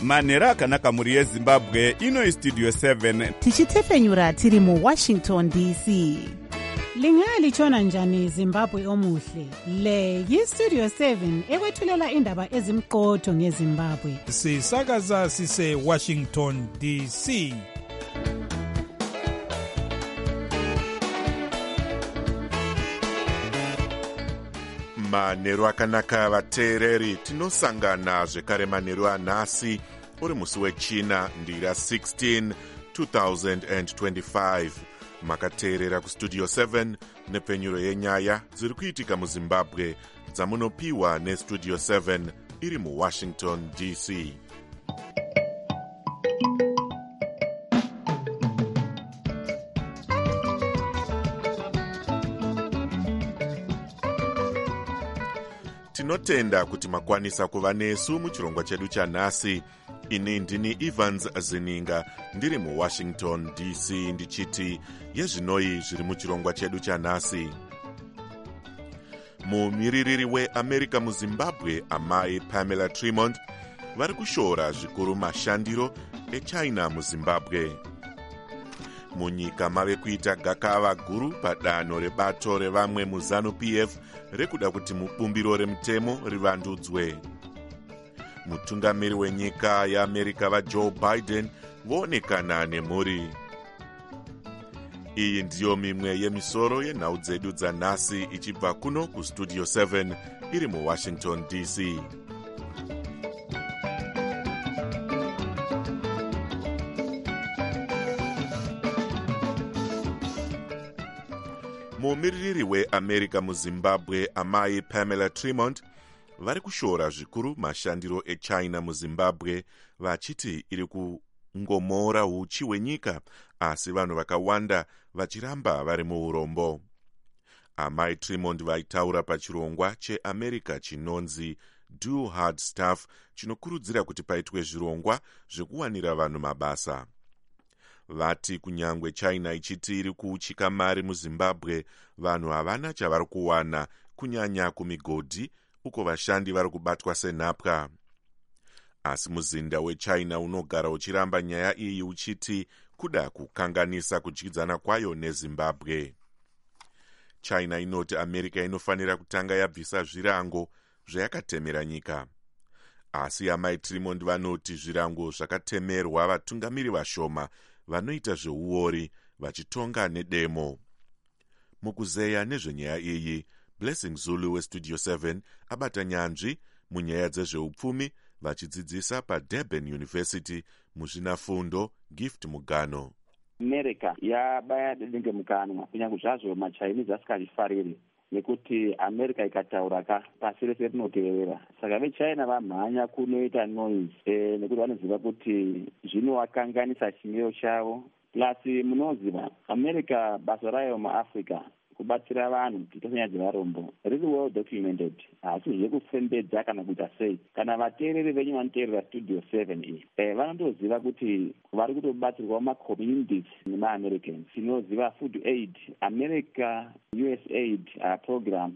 manheru akanaka mhuri yezimbabwe. Ino Studio 7 tichitefenyura tiri muWashington DC. Lingalitshona njani Zimbabwe omuhle? Le yiStudio 7 ekwethulela indaba ezimqotho ngeZimbabwe. Sisakaza sise Washington DC. Manheru akanaka vateereri, tinosangana zvekare manheru anhasi uri musi wechina ndira 16 2025. Makateerera kuStudio 7 nepfenyuro yenyaya dziri kuitika muZimbabwe dzamunopiwa neStudio 7 iri muWashington DC. Tinotenda kuti makwanisa kuva nesu muchirongwa chedu chanhasi. Ini ndini Evans Zininga ndiri muWashington DC ndichiti yezvinoi zviri muchirongwa chedu chanhasi. Mumiririri weAmerica muZimbabwe amai Pamela Tremont vari kushora zvikuru mashandiro eChina muZimbabwe. Munyika mave kuita gakava guru padanho rebato revamwe muZANU-PF rekuda kuti mubumbiro remutemo rivandudzwe. Mutungamiri wenyika yeAmerica vaJoe Biden voonekana nemhuri. Iyi ndiyo mimwe yemisoro yenhau dzedu dzanhasi ichibva kuno kuStudio 7 iri muWashington DC. Mumiririri weAmerica muZimbabwe amai Pamela Tremont vari kushora zvikuru mashandiro eChina muZimbabwe vachiti iri kungomora uchi hwenyika, asi vanhu vakawanda vachiramba vari muurombo. Amai Tremont vaitaura pachirongwa cheAmerica chinonzi Do Hard Stuff chinokurudzira kuti paitwe zvirongwa zvekuwanira vanhu mabasa. Vati kunyangwe China ichiti iri kuuchika mari muZimbabwe, vanhu havana chavari kuwana, kunyanya kumigodhi uko vashandi vari kubatwa senhapwa. Asi muzinda weChina unogara uchiramba nyaya iyi uchiti kuda kukanganisa kudyidzana kwayo neZimbabwe. China inoti America inofanira kutanga yabvisa zvirango zvayakatemera nyika. Asi amai Tremont vanoti zvirango zvakatemerwa vatungamiri vashoma vanoita zveuori vachitonga nedemo. Mukuzeya nezvenyaya iyi, Blessing Zulu weStudio 7 abata nyanzvi munyaya dzezveupfumi vachidzidzisa paDurban University muzvinafundo Gift Mugano. America yabaya dedenge mukanwa kunyange zvazvo maChinese asikachifariri, nekuti America ikataura pasi rese rinoteerera. Saka veChina vamhanya kunoita noise nekuti vanoziva kuti zvinovakanganisa chimiro chavo. Plus munoziva America basa rayo muAfrica kubatsira vanhu kuti nyaya dzevarombo riri well documented, asi zvekufembedza kana kuita sei. Kana vateereri venyu vanoteerera Studio 7 iyi vanondoziva kuti vari kutobatsirwa macommunities nemaAmericans. Tinoziva Food Aid, America USAID program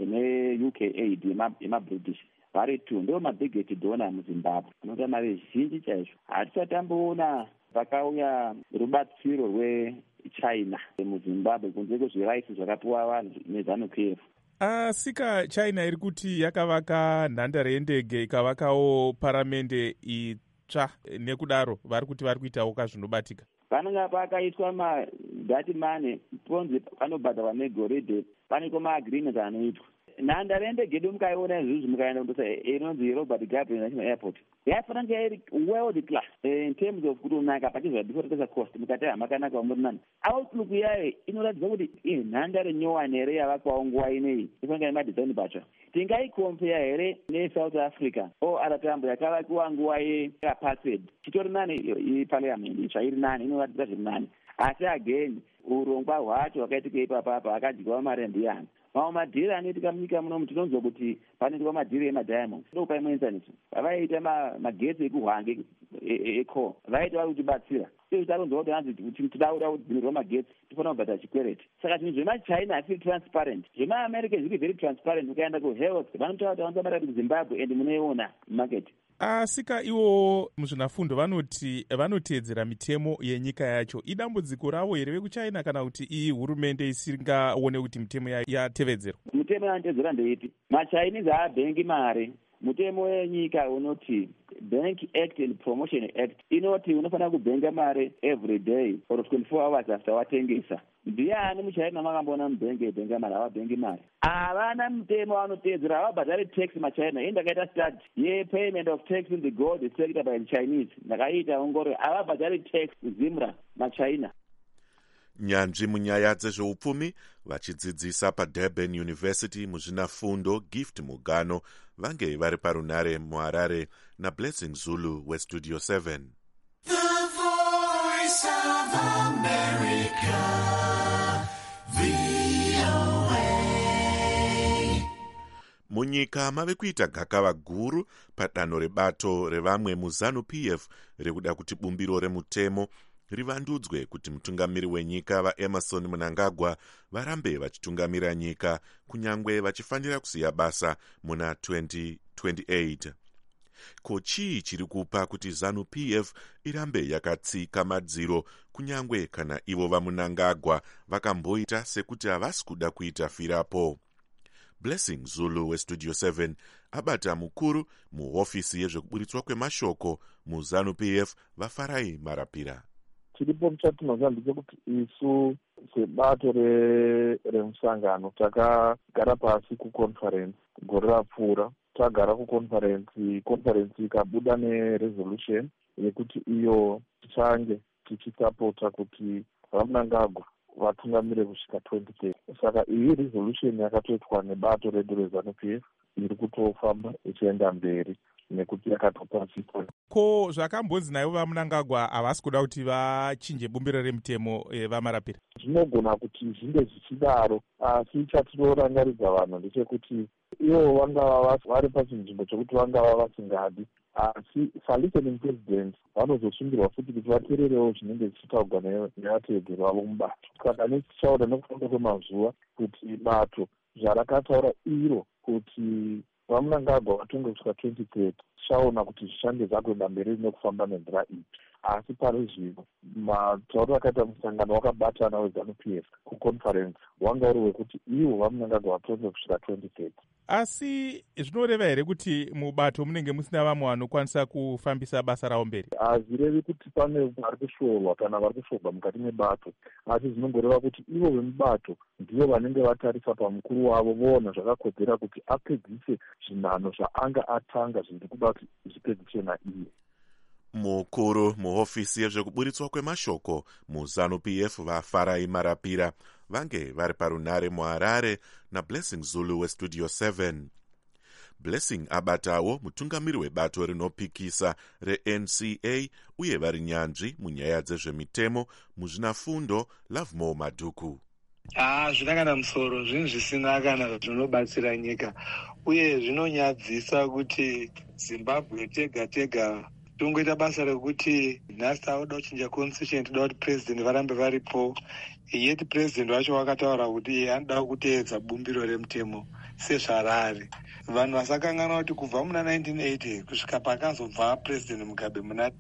neUK Aid yemaBritish vari tu ndo mabiggest donor muZimbabwe, anoita mari zhinji chaizvo. Hatichatamboona pakauya rubatsiro rweChina muZimbabwe kunze kwezviraisi zvakapiwa vanhu neZANU-PF. Asika China iri kuti yakavaka nhandare yendege ikavakawo paramende itsva, nekudaro vari kuti vari kuitawo kazvinobatika. Panenge pakaitwa madhati mane ponzi panobhadharwa negoridhe, paneko maagreements anoitwa. Nhandare yendege yedu mukaiona izvozvo mukaenda kundosa inonzi Robert Gabriel National Airport yafanira kunge iri world class in terms of kutonaka pachizva before cost. Mukati hamakanaka muri nani outlook yayo inoratidza kuti nhandare nyowani here yavakwawo nguva ineyi ifanira yemadesign pacho. Tingaikompea here neSouth Africa Arab Tambo yakavakiwa nguva yeapartheid chitori nani iparliament itsva iri nani, inoratidza zviri nani. Asi again urongwa hwacho hwakaitika ipapapa akadyiwa mari ndiyani. Mamwe madhiri anoitika munyika munomu tinonzwa kuti panoitwa madhiri emadiamond. Ndopaimoenzaniso vavaita magetsi ekuhwange eco vaita vari kutibatsira. Taronzwa kuti hanzi kuti tidaura kudzinirwa magetsi tofanira kubhadhara chikwereti. Saka zvinhu zvemaChina hasiri transparent, zvemaAmerica zviri very transparent. Ukaenda kuhealth vanotaura kuti vanozabata kuZimbabwe and munoiona mumarket. asika ivo muzvinafundo vanoti vanoteedzera mitemo yenyika yacho. Idambudziko ravo here vekuchina kana kuti iyi hurumende isingaone kuti mitemo yatevedzerwa? Mitemo yanotevedzera ndeiti machinese haabhengi mare. Mutemo wenyika unoti Bank Act and Promotion Act inoti unofanira kubhenga mare every day or 24 hours after watengesa. Ndiani muchina makamboona mubhengi ebhenga mare? Havabhengi mare. Havana mutemo vanotevedzera, havabhadhari tax machina. Ini ndakaita study ye-payment of tax in the gold sector by the Chinese. Ndakaita ongoro havabhadhari tax ZIMRA machina. Nyanzvi munyaya dzezveupfumi vachidzidzisa paDurban University muzvinafundo Gift Mugano vange vari parunare muHarare naBlessing Zulu weStudio 7. The Voice of America, VOA. Munyika mave kuita gakava guru padanho rebato revamwe muZANU-PF rekuda kuti bumbiro remutemo rivandudzwe kuti mutungamiri wenyika vaEmerson Mnangagwa varambe vachitungamira nyika kunyangwe vachifanira kusiya basa muna 2028. Ko chii chiri kupa kuti ZANU-PF irambe yakatsika madziro kunyangwe kana ivo vaMnangagwa vakamboita sekuti havasi kuda kuita firapo? Blessing Zulu weStudio 7 abata mukuru muhofisi yezvekuburitswa kwemashoko muZANU-PF vaFarai Marapira. Chiripo chatinoziva ndechekuti isu sebato remusangano takagara pasi kuconference gore rapfuura. Tagara kuconference ikabuda neresolution yekuti iyo tichange tichisapota kuti vaMnangagwa vatungamire kusvika 2030. Saka iyi resolution yakatoitwa nebato redu reZANU-PF iri kutofamba ichienda mberi nekuti yakatopasiswa. Ko zvakambonzi naivo vaMnangagwa havasi kuda kuti vachinje bumbiro remutemo vaMarapira? Zvinogona kuti zvinge zvichidaro, asi chatinorangaridza vanhu ndechekuti ivo vangava vari pachinzvimbo chokuti vangava vasingadi, asi salistening president vanozosungirwa futi kuti vateererewo zvinenge zvichitaurwa nevateedzeri vavo mubato. Saka netichaona nekufamba kwemazuva kuti bato zvarakataura iro kuti vaMnangagwa vatonge kusvika 2030 tichaona kuti zvichange zvakuenda mberi nekufamba nenzira ipi. Asi pari zvino matauro akaita musangano wakabatana weZANU-PF kuconference wanga uri wekuti ivo vaMnangagwa vatonge kusvika 2030. Asi zvinoreva here kuti mubato munenge musina vamwe vanokwanisa kufambisa basa ravo mberi? Hazvirevi kuti pane vari kushorwa kana vari kushorwa mukati mebato, asi zvinongoreva kuti ivo vemubato ndivo vanenge vatarisa pamukuru wavo voona zvakakodzera kuti apedzise zvinhano zvaanga atanga zviri kuda kuti zvipedziswe naiye. Mukuru muhofisi yezvekuburitswa kwemashoko muZANU-PF vaFarai Marapira vange vari parunare muHarare naBlessing Zulu weStudio 7. Blessing abatawo mutungamiri webato rinopikisa reNCA uye vari nyanzvi munyaya dzezvemitemo muzvinafundo Lovemore Madhuku. Zvinakana musoro, zvinhu zvisina kana zvinobatsira nyika, uye zvinonyadzisa kuti Zimbabwe tega tongoita basa rekuti nhasi tauda kuchinja constitution, toda kuti president varambe varipo, yeti president wacho wakataura kuti anoda kuteedza bumbiro remutemo sezvarari. Vanhu vasakanganwa kuti kubva muna 1980 kusvika pakazobva president Mugabe muna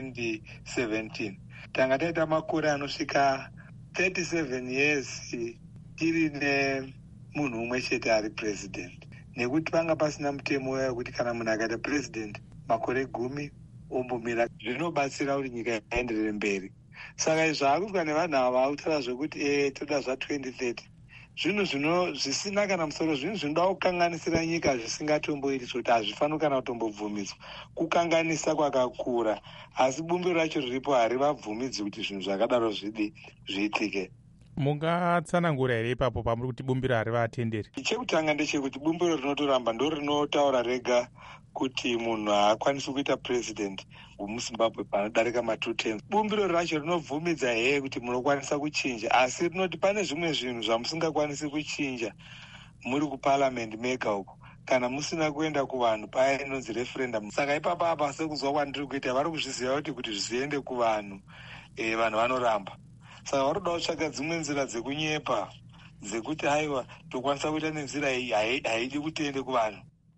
2017 tanga taita makore anosvika 37 years tiri nemunhu umwe chete ari president, nekuti panga pasina mutemo wekuti kana munhu akaita president makore 10 ombomira. Zvinobatsira kuti nyika yaenderere mberi. Saka zvaakutwa nevanhu ava vakutaura zvekuti toda zva2030 zvinhu zvisina kana musoro, zvinhu zvinoda kukanganisira nyika zvisingatomboiti, kuti hazvifaniri kana kutombobvumidzwa. Kukanganisa kwakakura, asi bumbiro racho riripo harivabvumidzi kuti zvinhu zvakadaro zviitike. Mungatsanangura here ipapo pamuri kuti bumbiro harivatenderi? Chekutanga ndechekuti bumbiro rinotoramba ndo rinotaura rega kuti munhu haakwanisi kuita president wemuZimbabwe panodarika ma2 terms. Bumbiro racho rinovhumidza heye kuti munokwanisa kuchinja, asi rinoti pane zvimwe zvinhu zvamusingakwanisi kuchinja muri kuparliament mega uko kana musina kuenda kuvanhu paya inonzi referendum. Saka ipapa apa sekuzwa kwandiri kuita vari kuzviziva kuti zviende kuvanhu, vanhu vanoramba. Saka varoda kutsvaga dzimwe nzira dzekunyepa dzekuti aiwa tokwanisa kuita nenzira iyi haidi kuti tiende kuvanhu.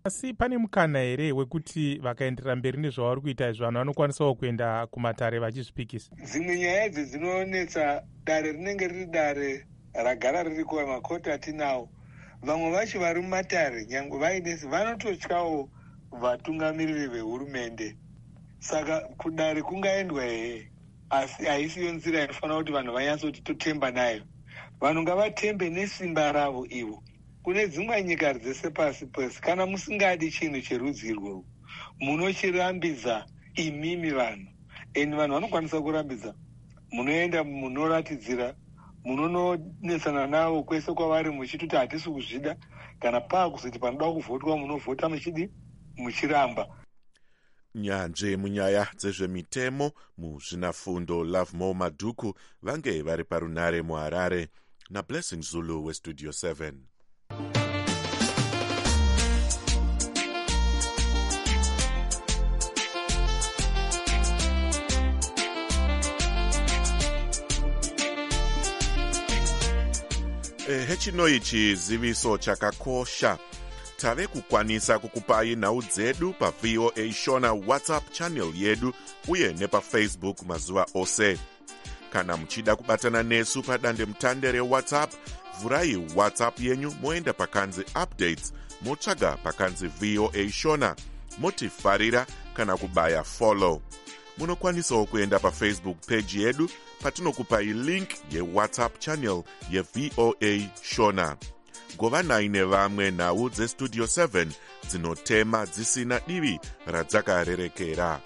asi pane mukana here wekuti vakaenderera mberi nezvavari kuita izvo vanhu vanokwanisawo kuenda kumatare vachizvipikisa? Dzimwe nyaya idzi dzinonetsa. Dare rinenge riri dare ragara riri kumakoti atinawo. Vamwe vacho vari mumatare nyangwe vainesi vanototyawo vatungamiriri vehurumende. Saka kudare kungaendwa hehe, asi haisiyo nzira inofanira kuti vanhu vanyatsoti totemba nayo. Vanhu ngavatembe nesimba ravo ivo. Kune dzimwe nyika dzese pasi pese, kana musingadi chinhu cherudzi irworwo, munochirambidza imimi vanhu. Eni vanhu vanokwanisa kurambidza. Munoenda munoratidzira, munononetsana navo kwese kwavari muchitoti hatisi kuzvida, kana paakuzoti panoda kuvhotwa munovhota muchiramba. Nyanzvi munyaya dzezvemitemo muzvinafundo Lovemore Madhuku vange vari parunare muHarare naBlessing Zulu weStudio 7. Hechino chiziviso chakakosha. Tave kukwanisa kukupai nhau dzedu pa VOA Shona WhatsApp channel yedu uye nepaFacebook mazuva ose. Kana muchida kubatana nesu padande mutande reWhatsApp, vurai WhatsApp yenyu moenda pakanzi updates, motsvaga pakanzi VOA Shona, motifarira kana kubaya follow. Munokwanisawo kuenda paFacebook page yedu patinokupai link yeWhatsApp channel yeVOA Shona. Govanai nevamwe nhau dzeStudio 7 dzinotema dzisina divi radzakarerekera.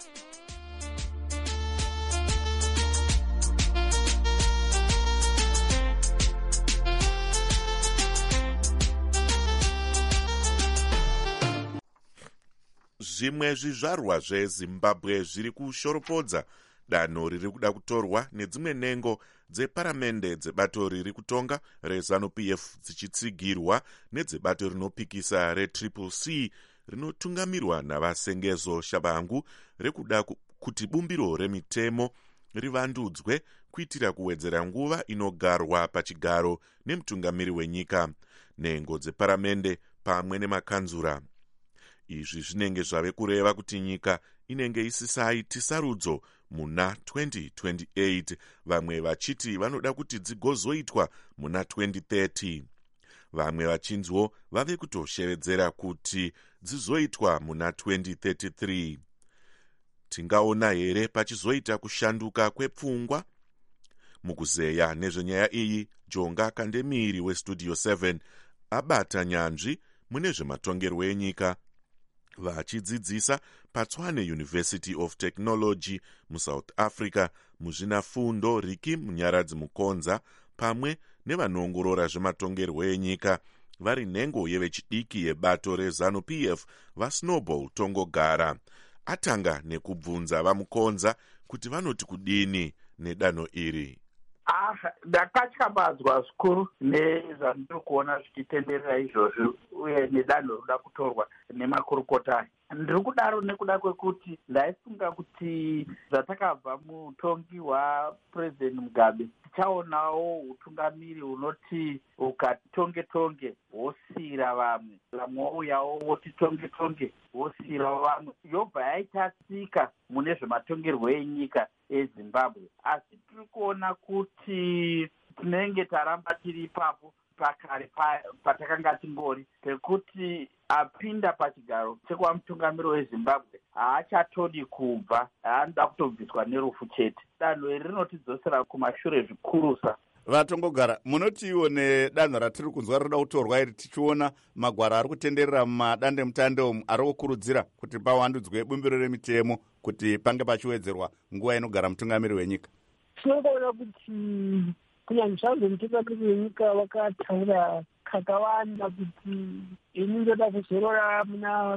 Zvimwe zvizvarwa zveZimbabwe zviri kushoropodza danho riri kuda kutorwa nedzimwe nhengo dzeparamende dzebato riri kutonga reZANU-PF dzichitsigirwa nedzebato rinopikisa reCCC rinotungamirwa navasengezo Shabangu rekuda kuti bumbiro remitemo rivandudzwe kuitira kuwedzera nguva inogarwa pachigaro nemutungamiri wenyika, nhengo dzeparamende pamwe nemakanzura. Izvi zvinenge zvave kureva kuti nyika inenge isisaiti sarudzo muna 2028, vamwe vachiti vanoda kuti dzigozoitwa muna 2030. Vamwe vachinzwo vave kutoshevedzera kuti dzizoitwa muna 2033. Tingaona here pachizoita kushanduka kwepfungwa? Mukuzeya nezvenyaya iyi, Jonga Kandemiri weStudio 7 abata nyanzvi mune zvematongerwo enyika vachidzidzisa paTshwane University of Technology muSouth Africa muzvinafundo Riki Munyaradzi Mukonza pamwe nevanoongorora zvematongerwo enyika vari nhengo yevechidiki yebato reZANU-PF vaSnowball Tongogara. Atanga nekubvunza vamukonza kuti vanoti kudini nedanho iri. Ndakachambadzwa zvikuru nezvandiri kuona zvichitenderera izvozvo uye nedanho rinoda kutorwa nemakurukota. Ndiri kudaro nekuda kwekuti ndaifunga kuti zvatakabva mutongi hwaPresident Mugabe tichaonawo utungamiri unoti ukatonge-tonge wosiyira vamwe, vamwe wouyawo woti tonge-tonge wosiyira vamwe. Yobva yaita tsika mune zvematongerwo enyika eZimbabwe. Asi tiri kuona kuti tinenge taramba tiri ipapo pakare patakanga tingori, pekuti apinda pachigaro chekwamutungamiri weZimbabwe haachatodi kubva, haanoda kutobviswa nerufu chete. Danho iri rinotidzosera kumashure zvikurusa. Vatongogara, munotiwo nedanho ratiri kunzwa rinoda kutorwa iri tichiona magwara ari kutenderera mumadande mutande umu ari kukurudzira kuti pawandudzwe bumbiro remitemo kuti pange pachiwedzerwa nguva inogara mutungamiri wenyika. Tinoona kuti kunyange zvazvo mutungamiri wenyika vakataura kakawanda kuti inongoda kuzorora muna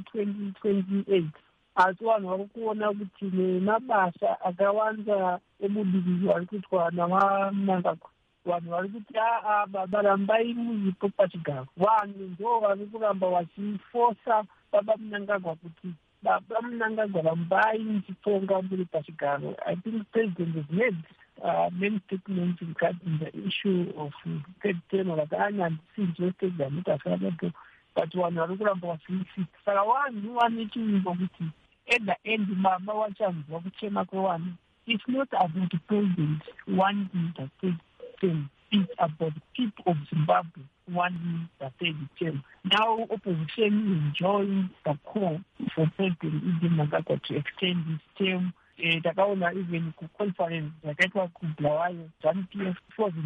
2028, asi vanhu vari kuona kuti nemabasa akawanda ebudiriro ari kuitwa navaMnangagwa, vanhu vari kuti baba rambai muripo pachigaro. Vanhu ndo vari kuramba vachifosa baba Mnangagwa kuti baba Mnangagwa rambai muchitonga muri pachigaro. I think President has made many statements regarding the issue of third term. Vakanya ndisinzwe State Government asakato but vanhu vari kuramba vasiisisa. Saka vanhu vane chinyimbo kuti at the end baba vachanzwa kuchema kwevana. It's not about the president wanting the third term. It's about the people of Zimbabwe wanting the third term. Now opposition is enjoying the call for President Mnangagwa to extend his term. Takaona even kuconference yakaitwa kuBulawayo ZANU-PF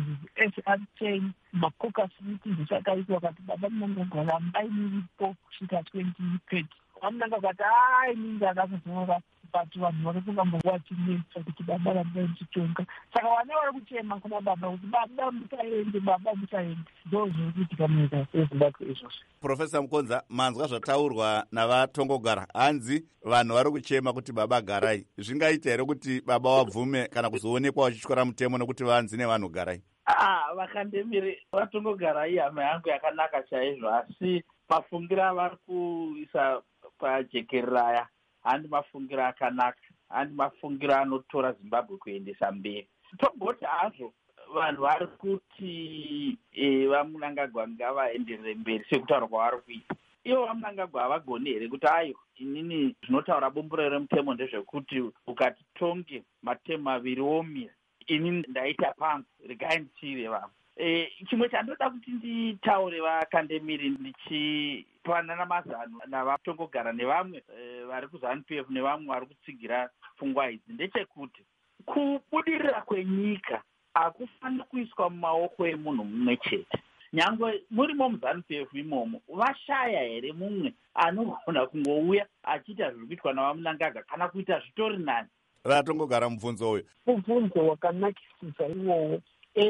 SR10 macaucus meetings akaitwa kati baba Mnangagwa rambai muripo kusvika 2030. Mnangagwa kati ningi akazozora but vanhu vari kungambowa chinetsa kuti baba rambai muchitonga. Saka vana vari kuchema kuna baba kuti baba musaende. Ndozviri kuitika munyika yeZimbabwe izvozvo. Profesa Mukonza, manzwa zvataurwa navatongogara. Hanzi vanhu vari kuchema kuti baba garai. Zvingaita here kuti baba wabvume kana kuzoonekwa wachityora mutemo nekuti vanzi nevanhu garai? Vakandemiri vatongogarai hama yangu yakanaka chaizvo, asi mafungiro avari kuisa pajekereraya handi mafungiro akanaka, handi mafungiro anotora Zimbabwe kuendesa mberi. Tomboti hazvo vanhu vari kuti vaMnangagwa ngavaenderere mberi sekutaura kwavari kuita. Ivo vaMnangagwa havagoni here kuti ayo inini zvinotaura bumburo remutemo ndezvekuti ukati tonge matemu maviri omira inini ndaita pangu regai ndichire vamwe. Chimwe chandoda kuti nditaure vakandemiri ndichipanana mazano navatongogara nevamwe vari kuZANU-PF nevamwe vari kutsigira pfungwa idzi ndechekuti kubudirira kwenyika hakufaniri kuiswa mumaoko emunhu mumwe chete. Nyangwe murimo muZANU-PF imomo vashaya here mumwe anogona kungouya achiita zviri kuitwa navaMnangagwa kana kuita zvitori nani. Vatongogara mubvunzo uyu. Mubvunzo wakanakisisa iwowo.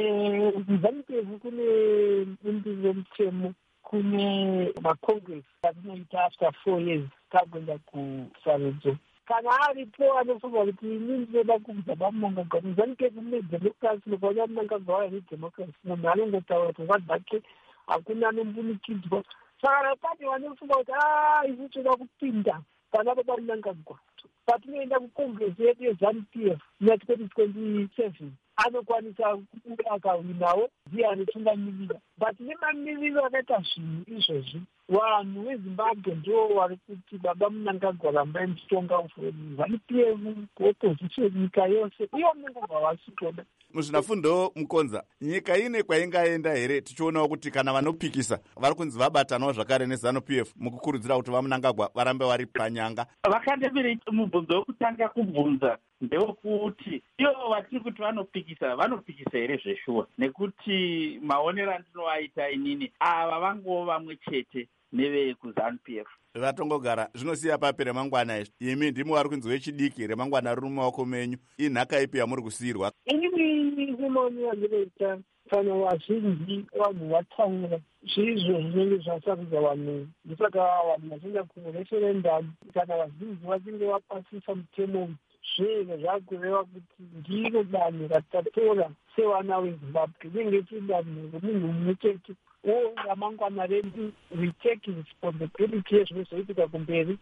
MuZANU-PF kune bumbiro remutemo, kune macongress atinoita after 4 years takuenda kusarudzo. Kana aripo anofunga kuti inini ndinoda kubva paMnangagwa, muZANU-PF mune democracy nokuona Mnangagwa waine democracy, munhu anongotaura pfungwa dzake hakuna anombunikidzwa. Saka pane vanofunga kuti isi toda kupinda panapo paMnangagwa. Patinoenda kucongress yedu yeZANU-PF muna2027 anokwanisa kuuya akawinawo ndiye anotungamirira, but nemamiriro akaita zvinhu izvozvi vanhu veZimbabwe ndo vari kuti baba Mnangagwa rambai muchitonga ZANU-PF kuopposition nyika yose iyo Mnangagwa vasitoda. Muzvinafundo Mukonza, nyika ine kwaingaenda here tichionawo kuti kana vanopikisa vari kunzi vabatanawo zvakare neZANU-PF mukukurudzira kuti vaMnangagwa varambe vari panyanga? Vakandemiri mubvunzo wekutanga kubvunza ndewekuti ivo vatiri kuti vanopikisa here zveshuwa, nekuti maonero andinovaita inini ava vangovo vamwe chete nevekuZANU-PF. Vatongogara, zvinosiya papi remangwana izvi? Imi ndimi vari kunzi wechidiki, remangwana riri mumaoko menyu. Inhaka ipi yamuri kusiyirwa? Inini kumaonera ndinoita kana vazhinji vanhu vataura zviizvo zvinenge zvasarudza vanhu. Ndosaka vanhu vachienda kureferendum kana vazhinji vachinge vapasisa mutemo zvinhu zvakureva kuti ndiro danho ratatora sevana veZimbabwe, rinenge chiri danho remunhu mumwe chete. Ramangwana redu we take responsibility yezvinozoitika kumberi.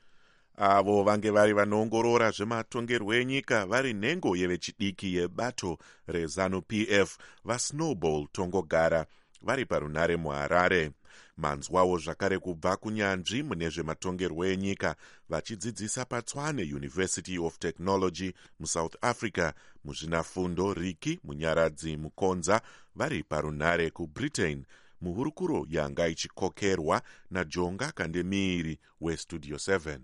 Avo vange vari vanoongorora zvematongerwo enyika vari nhengo yevechidiki yebato reZANU-PF vaSnowball Tongogara vari parunare muHarare. Manzwawo zvakare kubva kunyanzvi mune zvematongerwo enyika vachidzidzisa paTshwane University of Technology muSouth Africa muzvinafundo Riki Munyaradzi Mukonza vari parunare kuBritain muhurukuro yanga ichikokerwa naJonga Kandemiri weStudio 7.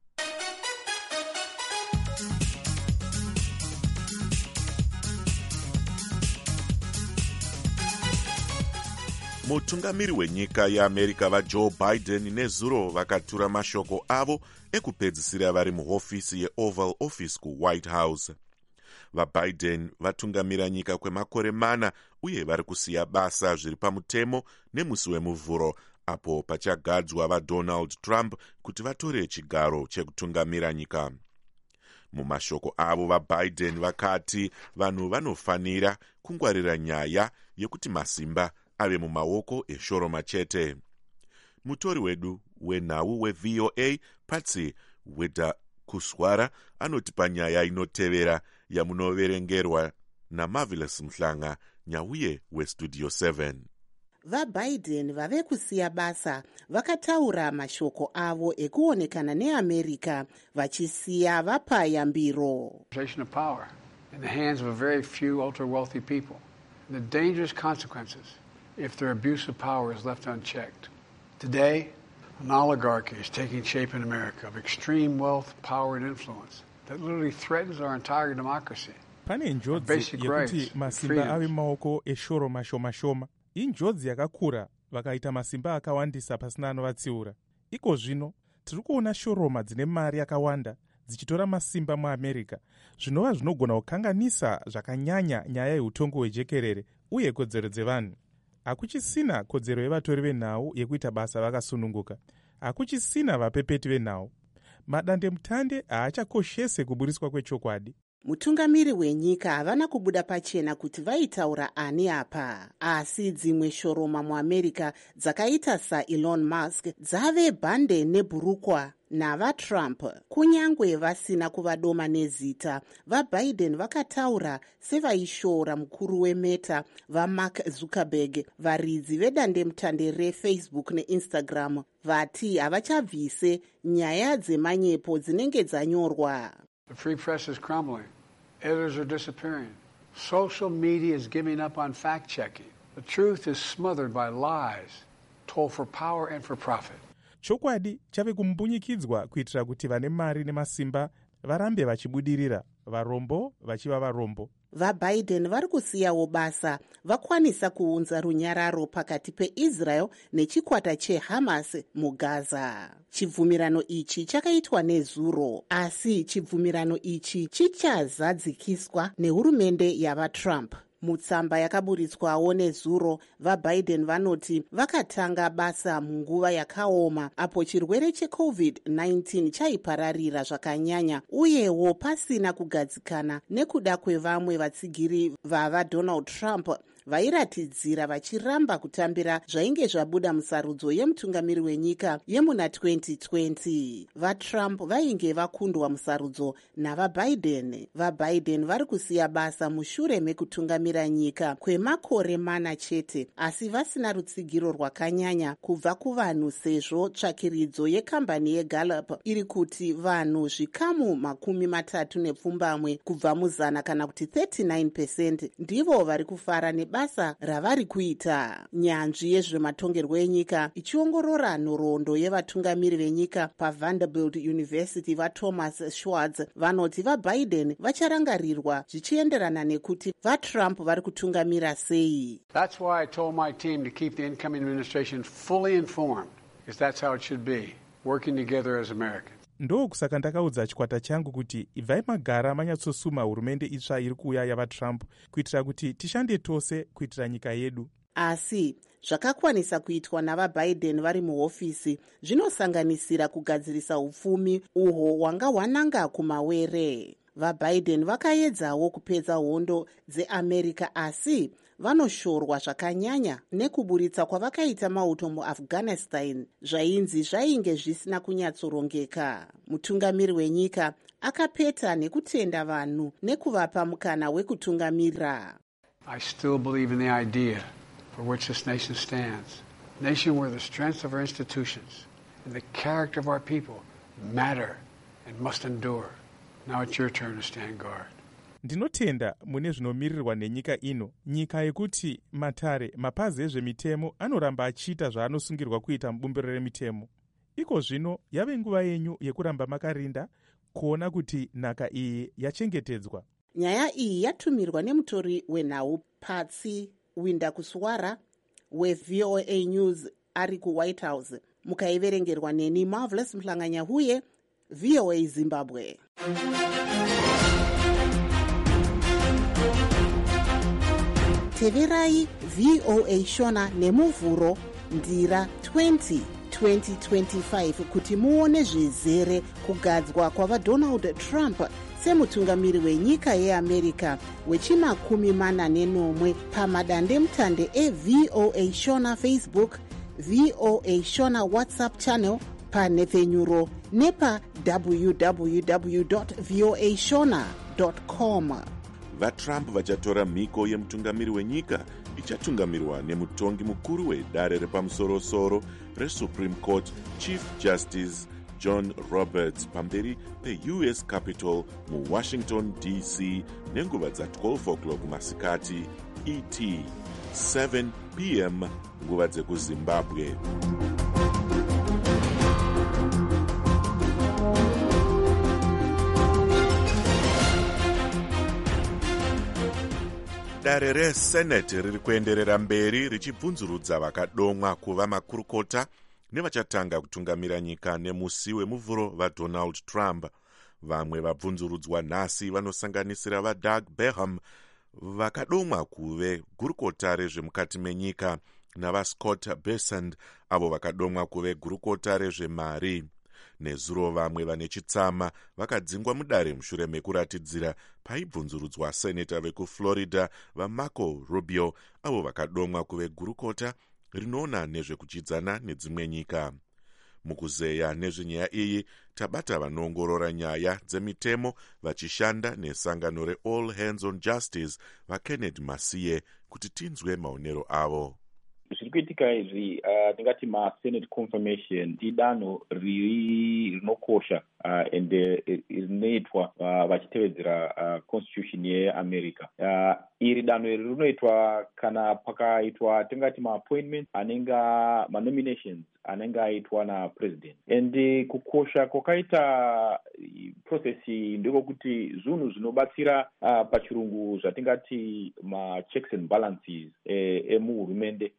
Mutungamiri wenyika yeAmerica vaJoe Biden nezuro vakatura mashoko avo ekupedzisira vari muhofisi yeOval Office kuWhite House. VaBiden vatungamira nyika kwemakore 4 uye vari kusiya basa zviri pamutemo nemusi wemuvhuro apo pachagadzwa vaDonald Trump kuti vatore chigaro chekutungamira nyika. Mumashoko avo vaBiden vakati vanhu vanofanira kungwarira nyaya yekuti masimba ave mumaoko eshoroma chete. Mutori wedu wenhau weVOA Patsi Wedakuswara anoti panyaya inotevera yamunoverengerwa naMarvelous Mhlanga, nyauye weStudio 7. vaBiden vave kusiya basa vakataura mashoko avo ekuonekana neAmerica vachisiya vapa yambiro. In the hands of a very few ultra-wealthy people. The dangerous consequences if their abuse of power is left unchecked. Today, an oligarchy is taking shape in America of extreme wealth, power, and influence that literally threatens our entire democracy. Pane njodzi yekuti masimba ave maoko eshoro mashoma. Injodzi yakakura vakaita masimba akawandisa pasina anovatsiura. Iko zvino, tiri kuona shoroma dzine mari yakawanda dzichitora masimba muAmerica, zvinova zvinogona kukanganisa zvakanyanya nyaya yeutongo hwejekerere uye kodzero dzevanhu. Hakuchisina kodzero yevatori venhau yekuita basa vakasununguka. Hakuchisina vapepeti venhau. Madandemutande haachakoshese kuburiswa kwechokwadi. Mutungamiri wenyika havana kubuda pachena kuti vaitaura ani apa, asi dzimwe shoroma muAmerica dzakaita saElon Musk dzave bhande nebhurukwa navaTrump. Kunyangwe vasina kuvadoma nezita, vaBiden vakataura sevaishora mukuru weMeta vaMark Zuckerberg, varidzi vedandemutande reFacebook neInstagram, vati havachabvise nyaya dzemanyepo dzinenge dzanyorwa. The free press is crumbling. Editors are disappearing. Social media is giving up on fact-checking. The truth is smothered by lies, told for power and for profit. Chokwadi chave kumbunyikidzwa kuitira kuti vane mari nemasimba varambe vachibudirira, varombo vachiva varombo. VaBiden vari kusiyawo basa vakwanisa kuunza runyararo pakati peIsrael nechikwata cheHamas muGaza. Chibvumirano ichi chakaitwa nezuro, asi chibvumirano ichi chichazadzikiswa nehurumende yavaTrump. Mutsamba yakaburitswawo nezuro, vaBiden vanoti vakatanga basa munguva yakaoma apo chirwere cheCovid-19 chaipararira zvakanyanya uyewo pasina kugadzikana nekuda kwevamwe vatsigiri vavaDonald Trump vairatidzira vachiramba kutambira zvainge zvabuda musarudzo yemutungamiri wenyika yemuna 2020. VaTrump vainge vakundwa musarudzo navaBiden. VaBiden vari kusiya basa mushure mekutungamira nyika kwemakore 4 chete, asi vasina rutsigiro rwakanyanya kubva kuvanhu, sezvo tsvakiridzo yekambani yeGallup iri kuti vanhu zvikamu 30 kubva muzana kana kuti 39% ndivo vari kufara basa ravari kuita. Nyanzvi yezvematongerwo enyika ichiongorora nhoroondo yevatungamiri venyika paVanderbilt University vaThomas Schwartz vanoti vaBiden vacharangarirwa zvichienderana nekuti vaTrump vari kutungamira sei. That's why I told my team to keep the incoming administration fully informed, because that's how it should be, working together as Americans. Ndokusaka ndakaudza chikwata changu kuti ibvai magara manyatsosuma hurumende itsva iri kuuya yavaTrump kuitira kuti tishande tose kuitira nyika yedu. Asi zvakakwanisa kuitwa navaBiden vari muhofisi zvinosanganisira kugadzirisa upfumi uhwo hwanga hwananga kumawere. VaBiden vakaedzawo kupedza hondo dzeAmerica, asi vanoshorwa zvakanyanya nekuburitsa kwavakaita mauto muAfghanistan zvainzi zvainge zvisina kunyatsorongeka. Mutungamiri wenyika akapeta nekutenda vanhu nekuvapa mukana wekutungamira. I still believe in the idea for which this nation stands. A nation where the strength of our institutions and the character of our people matter and must endure. Now it's your turn to stand guard. Ndinotenda mune zvinomirirwa nenyika ino, nyika yekuti matare mapazi ezvemitemo anoramba achiita zvaanosungirwa kuita mubumbiro remitemo. Iko zvino yave nguva yenyu yekuramba makarinda kuona kuti nhaka iyi yachengetedzwa. Nyaya iyi yatumirwa nemutori wenhau Patsi Windakuswara weVOA News ari kuWhite House. Mukaiverengerwa neni Marvelous Mhlanganyahuye, VOA Zimbabwe. Teverai VOA Shona nemuvhuro ndira 2025 kuti muone zvizere kugadzwa kwavaDonald Trump semutungamiri wenyika yeAmerica wechi40 pamadandemutande eVOA Shona Facebook, VOA Shona WhatsApp channel, panhepfenyuro nepa www.voashona.com. vaTrump vachatora mhiko yemutungamiri wenyika ichatungamirwa nemutongi mukuru wedare repamusoro-soro resupreme court chief justice John Roberts pamberi peUS Capitol muWashington DC nenguva dza12 o'clock masikati ET 7 p.m. nguva dzekuZimbabwe. Dare reSenate riri kuenderera mberi richibvunzurudza vakadomwa kuva makurukota nevachatanga kutungamira nyika nemusi wemuvhuro vaDonald Trump. Vamwe vabvunzurudzwa nhasi vanosanganisira vaDoug Beham vakadomwa kuve gurukota rezvemukati menyika navaScott Bessent avo vakadomwa kuve gurukota rezvemari. Nezuro vamwe vane chitsama vakadzingwa mudare mushure mekuratidzira paibvunzurudzwa seneta vekuflorida vaMarco Rubio avo vakadomwa kuve gurukota rinoona nezvekuchidzana nedzimwe nyika. Mukuzeya nezvenyaya iyi tabata vanoongorora nyaya dzemitemo vachishanda nesangano reAll Hands on Justice vaKennedy Masiye kuti tinzwe maonero avo. Zviri kuitika izvi tingati masenate confirmation idanho rinokosha ende rinoitwa vachitevedzera constitution yeAmerica. Iri danho iri rinoitwa kana pakaitwa tingati maappointment anenge manominations anenge aitwa napresident. And kukosha kwakaita process ndekokuti zvinhu zvinobatsira pachirungu zvatingati machecks and balances emuhurumende,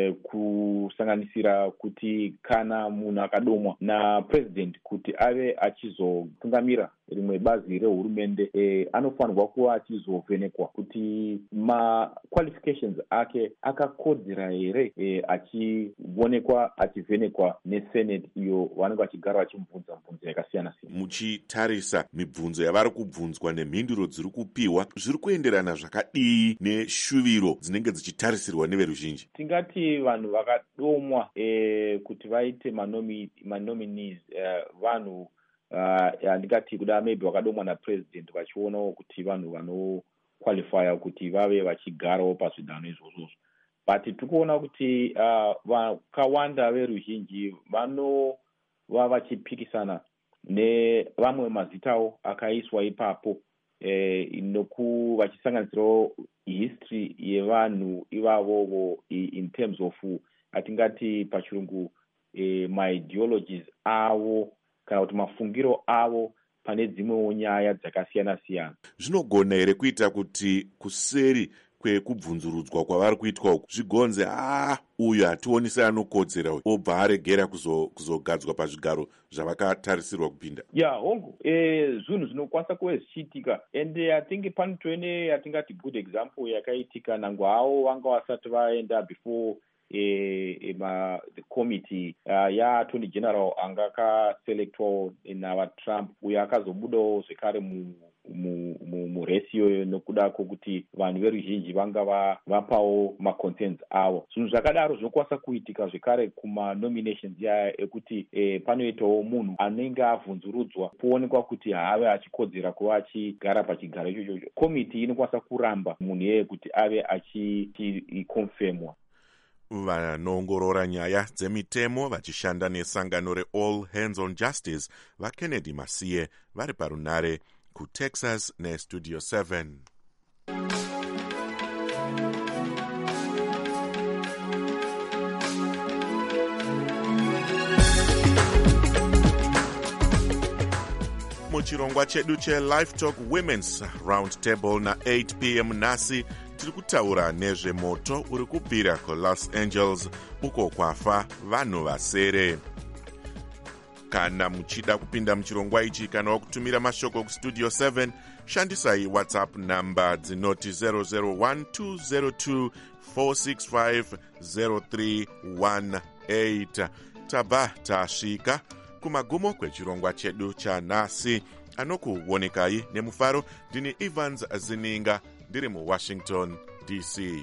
kusanganisira kuti kana munhu akadomwa napresident kuti ave achizotungamira rimwe bazi rehurumende, anofanirwa kuva achizovhenekwa kuti maqualifications ake akakodzera here, achionekwa achivhenekwa nesenate iyo vanenge vachigara vachimubvunza mibvunzo yakasiyana-siyana. Muchitarisa mibvunzo yavari kubvunzwa nemhinduro dziri kupiwa, zviri kuenderana zvakadii neshuviro dzinenge dzichitarisirwa neveruzhinji? Tingati vanhu vakadomwa kuti vaite manominees, vanhu ndingati kuda maybe vakadomwa napresident vachionawo kuti vanhu vanoqualifya kuti vave vachigarawo pazvidanho izvozvo. But tikuona kuti vakawanda veruzhinji vanova vachipikisana nevamwe mazitawo akaiswa ipapo, vachisanganisirawo history yevanhu ivavovo in terms of atingati pachirungu maideologies avo kana kuti mafungiro avo pane dzimwewo nyaya dzakasiyana-siyana. Zvinogona here kuita kuti kuseri kwekubvunzurudzwa kwavari kuitwa uku zvigonze uyu hationi seanokodzera obva aregera kuzogadzwa pazvigaro zvavakatarisirwa kupinda? hongu zvinhu zvinokwanisa kuve zvichiitika, and I think panitoine yatingati good example yakaitika nangu havo vanga vasati vaenda before the committee yaattorney general anga akaselectwa navaTrump, uyo akazobudawo zvekare muresi iyoyo nekuda kwokuti vanhu veruzhinji vanga vapawo maconcerns avo. Zvinhu zvakadaro zvinokwanisa kuitika zvekare kumanominations yaya ekuti panoitawo munhu anenge avhunzurudzwa kuonekwa kuti haave achikodzera kuva achigara pachigaro ichocho. Komiti inokwanisa kuramba munhu yeye kuti ave achikonfemwa. Vanoongorora nyaya dzemitemo vachishanda nesangano reAll Hands on Justice vaKennedy Masiye vari parunare kuTexas neStudio 7. Muchirongwa chedu cheLife Talk Women's Roundtable na8 p.m. nhasi tiri kutaura nezvemoto uri kupira kuLos Angeles uko kwafa vanhu vasere. Kana muchida kupinda muchirongwa ichi kana wakutumira mashoko kuStudio 7, shandisai WhatsApp namba dzinoti 0012024650318. Tabva tasvika kumagumo kwechirongwa chedu chanhasi. Anokuonekai nemufaro ndini Evans Zininga ndiri muWashington DC.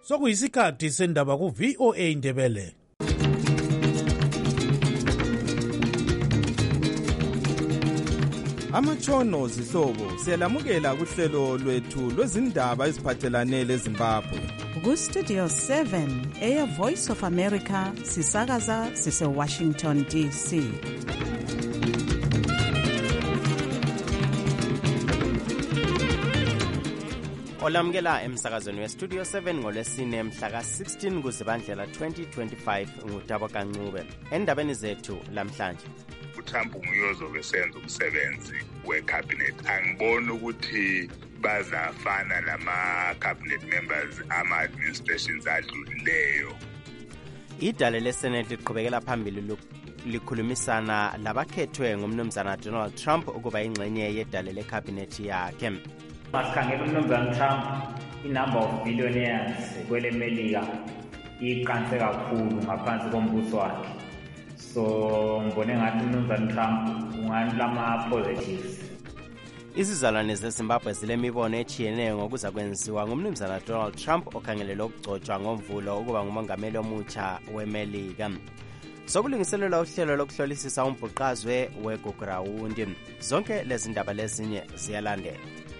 sokuyisikhathi sendaba ku-VOA Indebele. Amatshono zihlobo siyalamukela kuhlelo lwethu lwezindaba eziphathelane leZimbabwe. Ku-Studio 7 Air Voice of America sisakaza sise-Washington DC. Olamukela emsakazweni weStudio 7 ngolwesine mhla ka-16 kuZibandlela 2025 nguTabo Kancube. Endabeni zethu lamhlanje. uTrump nguye ozobe senza umsebenzi wecabinet. Angiboni ukuthi bazafana lama-cabinet members ama-administrations adlulileyo. Idale leSenate liqhubekela phambili likhulumisana labakhethwe ngumnumzana Donald Trump ukuba ingxenye yedale lekhabinethi yakhe. Masikhangela umnumzana Trump, i-number of billionaires kwele Melika iqanse kakhulu ngaphansi kombuso wakhe. So ngibone ngathi umnumzana Trump ungani lama-positives. Izizalwane zeZimbabwe zilemibono etshiyeneyo ngokuza kwenziwa ngumnumzana Donald Trump okhangelelwe ukugcotshwa ngomvulo ukuba ngumongameli omutsha weMelika. Sokulungiselela uhlelo lokuhlolisisa umbhuqazwe weGugurawundi. Zonke lezi ndaba lezinye ziyalandela.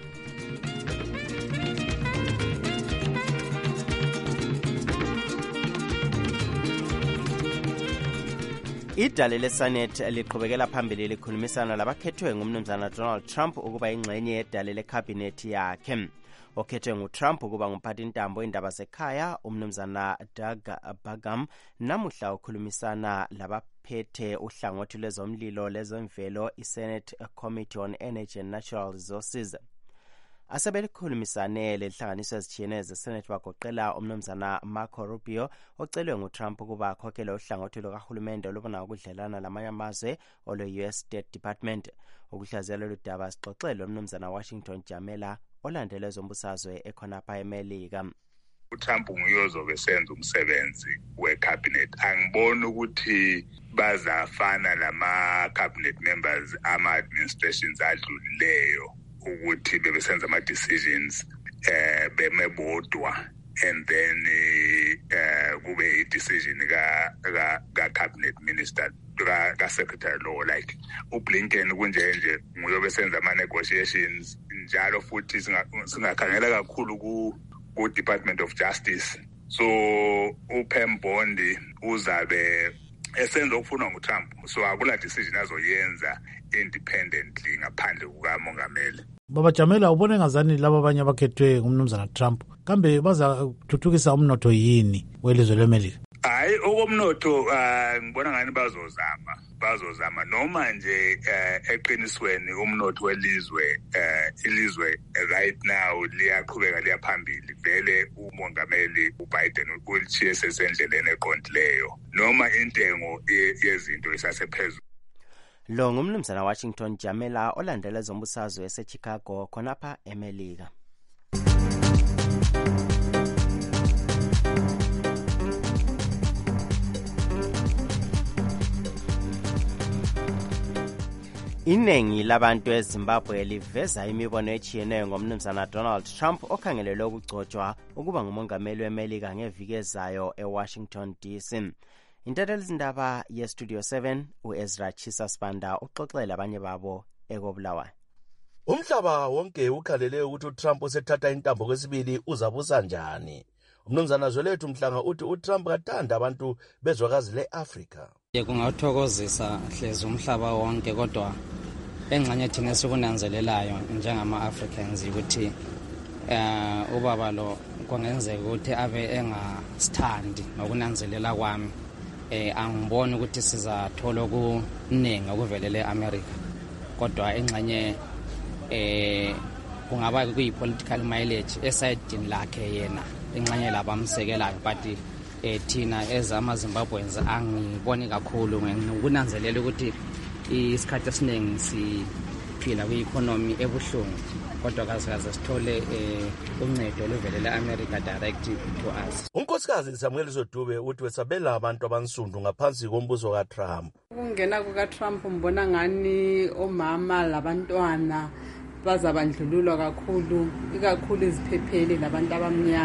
Idale leSenate liqhubekela phambili likhulumisana labakhethwe ngumnumzana Donald Trump ukuba ingxenye yedale lekhabinethi yakhe. Okhethwe nguTrump ukuba ngumphathintambo indaba zekhaya umnumzana Doug Burgum namuhla ukhulumisana labaphethe uhlangothi lwezomlilo lezemvelo iSenate Committee on Energy and Natural Resources. Asebelikhulumisane lenhlanganiso ezitshiyeneyo zeSenate bagoqela umnumzana Marco Rubio ocelwe nguTrump ukuba akhokhele uhlangothi lukahulumende olubona ukudlelana lamanye amazwe olwe-US State Department. Ukuhlaziya lolu daba sixoxele umnumzana Washington Jamela olandele zombusazwe ekhonapha eMelika. uTrump nguye ozobe senza umsebenzi wecabinet. Angiboni ukuthi bazafana lama-cabinet members ama-administrations adlulileyo ukuthi bebesenza ama-decisions bemebodwa and then kube i-decision ka-cabinet minister ka-secretary law like uBlinken kunjenje nguye obesenza ama-negotiations njalo futhi singakhangela kakhulu ku-Department of Justice. So uPam Bondi uzabe esenza okufunwa nguTrump, so akula decision azoyenza independently ngaphandle kukamongameli. Baba Jamela, ubone ngazani laba abanye abakhethwe ngumnumzana Trump kambe bazathuthukisa umnotho yini welizwe leMelika? Hayi, okomnotho ngibona ngani bazozama noma nje eqinisweni umnotho welizwe ilizwe right now liyaqhubeka liyaphambili. Vele umongameli uBiden ulichiye sesendleleni eqondileyo noma intengo yezinto isasephezulu. Lo ngumnumzana Washington Jamela olandela zombusazwe eseChicago khonapha eMelika. Inengi labantu eZimbabwe liveza imibono etshiyeneyo ngomnumzana Donald Trump okhangelelwe ukugcotshwa ukuba ngumongameli weMelika ngeviki ezayo eWashington DC. Intatheli-zindaba yeStudio 7 uEzra Chisa Spanda uxoxela abanye babo ekobulawayo. Umhlaba wonke ukhalele ukuthi uTrump usethatha intambo kwesibili uzabusa njani. Umnumzana Zwelethu Mhlanga uthi uTrump kathanda abantu bezwekazi leAfrika. Kungawuthokozisa hlezi umhlaba wonke kodwa engxenye thina esikunanzelelayo njengama-Africans ukuthi ubaba lo kungenzeka ukuthi abe engasithandi ngokunanzelela kwami. Angiboni ukuthi sizathola okuningi okuvelele eAmerica kodwa engxenye kungaba kuyi-political mileage esayidini lakhe yena engxenye labamsekelayo but thina ezama-Zimbabweans angiboni kakhulu ngokunanzelela ukuthi isikhathi esiningi siphila kwi-economy ebuhlungu kodwa kaze sithole uncedo luvelele America direct to us. Unkosikazi Samuel Zodube uthi wesabela abantu abansundu ngaphansi kombuso kaTrump. Ukungena kukaTrump mbona ngani omama labantwana bazabandlululwa kakhulu, ikakhulu iziphepheli labantu abamnyama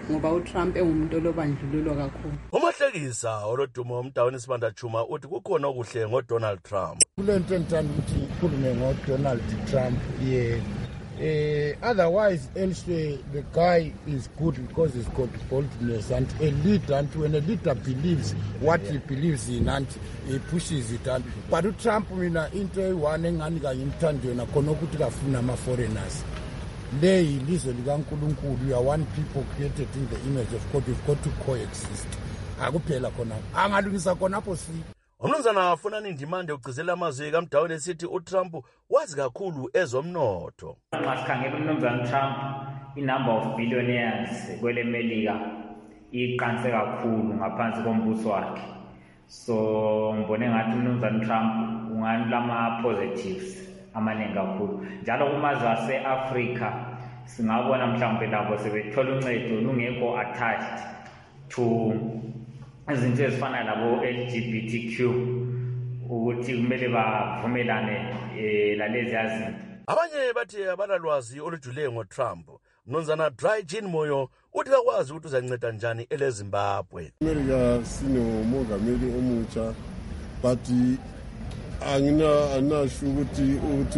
ngoba uTrump engumuntu olobandlululo kakhulu. Umahlekisa olodumo umdawoni Sibanda Chuma uthi kukhona okuhle ngoDonald Trump. Kulento enthanda ukuthi ikhulume ngoDonald Trump otherwise elsewhere the guy is good because he's got boldness and a leader, and when a leader believes what he believes in and he pushes it, and but uTrump mina into eyi-one engani kayimthandi yona khona ukuthi kafuna ama-foreigners. Le yilizwe likaNkulunkulu, you are one people created in the image of God, you've got to coexist. Akuphela khona angalungisa khonapho si Umnumzana afuna indimande ugcizela amazwi kaMdawuni esithi uTrump wazi kakhulu ezomnotho. Nxa sikhangela umnumzana Trump, i-number of billionaires kwele Melika iqanse kakhulu ngaphansi kombuso wakhe. So ngibone ngathi umnumzana Trump ungani lama positives amaningi kakhulu. Njalo kumazwe ase-Africa singabona mhlawumbe labo sebethola uncedo lungekho attached to izinto ezifana labo LGBTQ ukuthi kumele bavumelane lalezi yazinto. Abanye bathi abanalwazi olujule ngoTrump. Mnumzana Dry Jean Moyo uthi kakwazi ukuthi uzanceda njani eleZimbabwe. America sinomongameli omutsha but anginasho ukuthi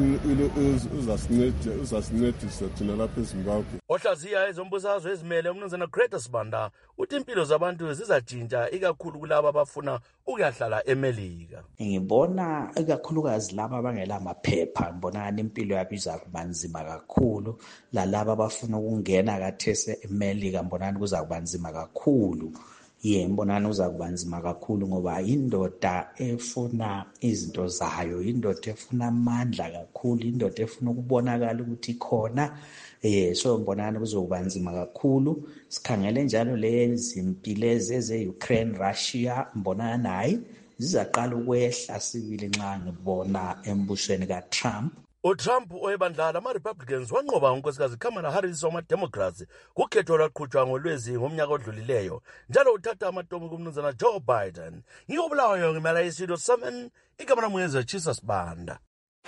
uzasincedisa thina lapha eZimbabwe. Ohlaziya ezombusazwe ezimele umnumzana Greta Sibanda uthi impilo zabantu zizatshintsha ikakhulu kulabo abafuna ukuyahlala eMelika. Ngibona ikakhulukazi laba abangela amaphepha, ngibona impilo yabo izakuba nzima kakhulu. Lalabo abafuna ukungena kathese eMelika ngibona kuza kuba nzima kakhulu. Ngibonana uzakuba nzima kakhulu ngoba indoda efuna izinto zayo, indoda efuna amandla kakhulu, indoda efuna ukubonakala ukuthi khona. So ngibonana kuzokuba nzima kakhulu. Sikhangele njalo lezi impilo eze-Ukraine Russia, ngibonana naye zizaqala ukwehla sibili nxa ngibona embusweni kaTrump. uTrump oyebandla lama-Republicans wanqoba unkosikazi Kamala Harris wama-Democrats kukhetho olwaqhutshwa ngoLwezi ngomnyaka odlulileyo, njalo uthatha amatomu kumnumzana Joe Biden. Ngiyobulawayo ngimela iStudio 7, igama lami Chisa Sibanda.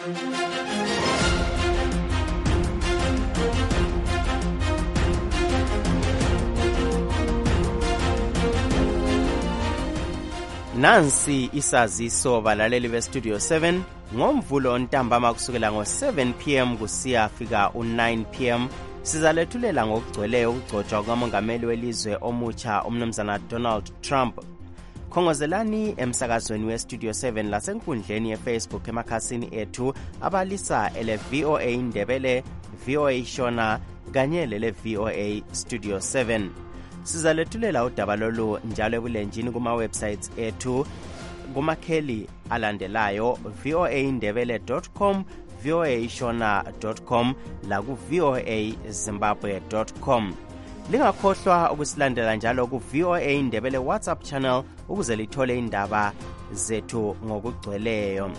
Nansi isaziso balaleli beStudio 7 ngomvulo ntambama kusukela ngo-7 p.m. kusiya fika u-9 p.m. Sizalethulela ngokugcweleyo ukugcotshwa kukamongameli welizwe omutsha umnumzana Donald Trump. Khongozelani emsakazweni weStudio 7 lasenkundleni yeFacebook emakhasini ethu abalisa ele VOA Ndebele, VOA Shona kanye lele VOA Studio 7. Sizalethulela udaba lolu njalo ebulenjini kuma-websites ethu kumakheli alandelayo voandebele.com, voashona.com laku-voazimbabwe.com. Lingakhohlwa ukusilandela njalo ku-VOA Ndebele WhatsApp channel ukuze lithole indaba zethu ngokugcweleyo.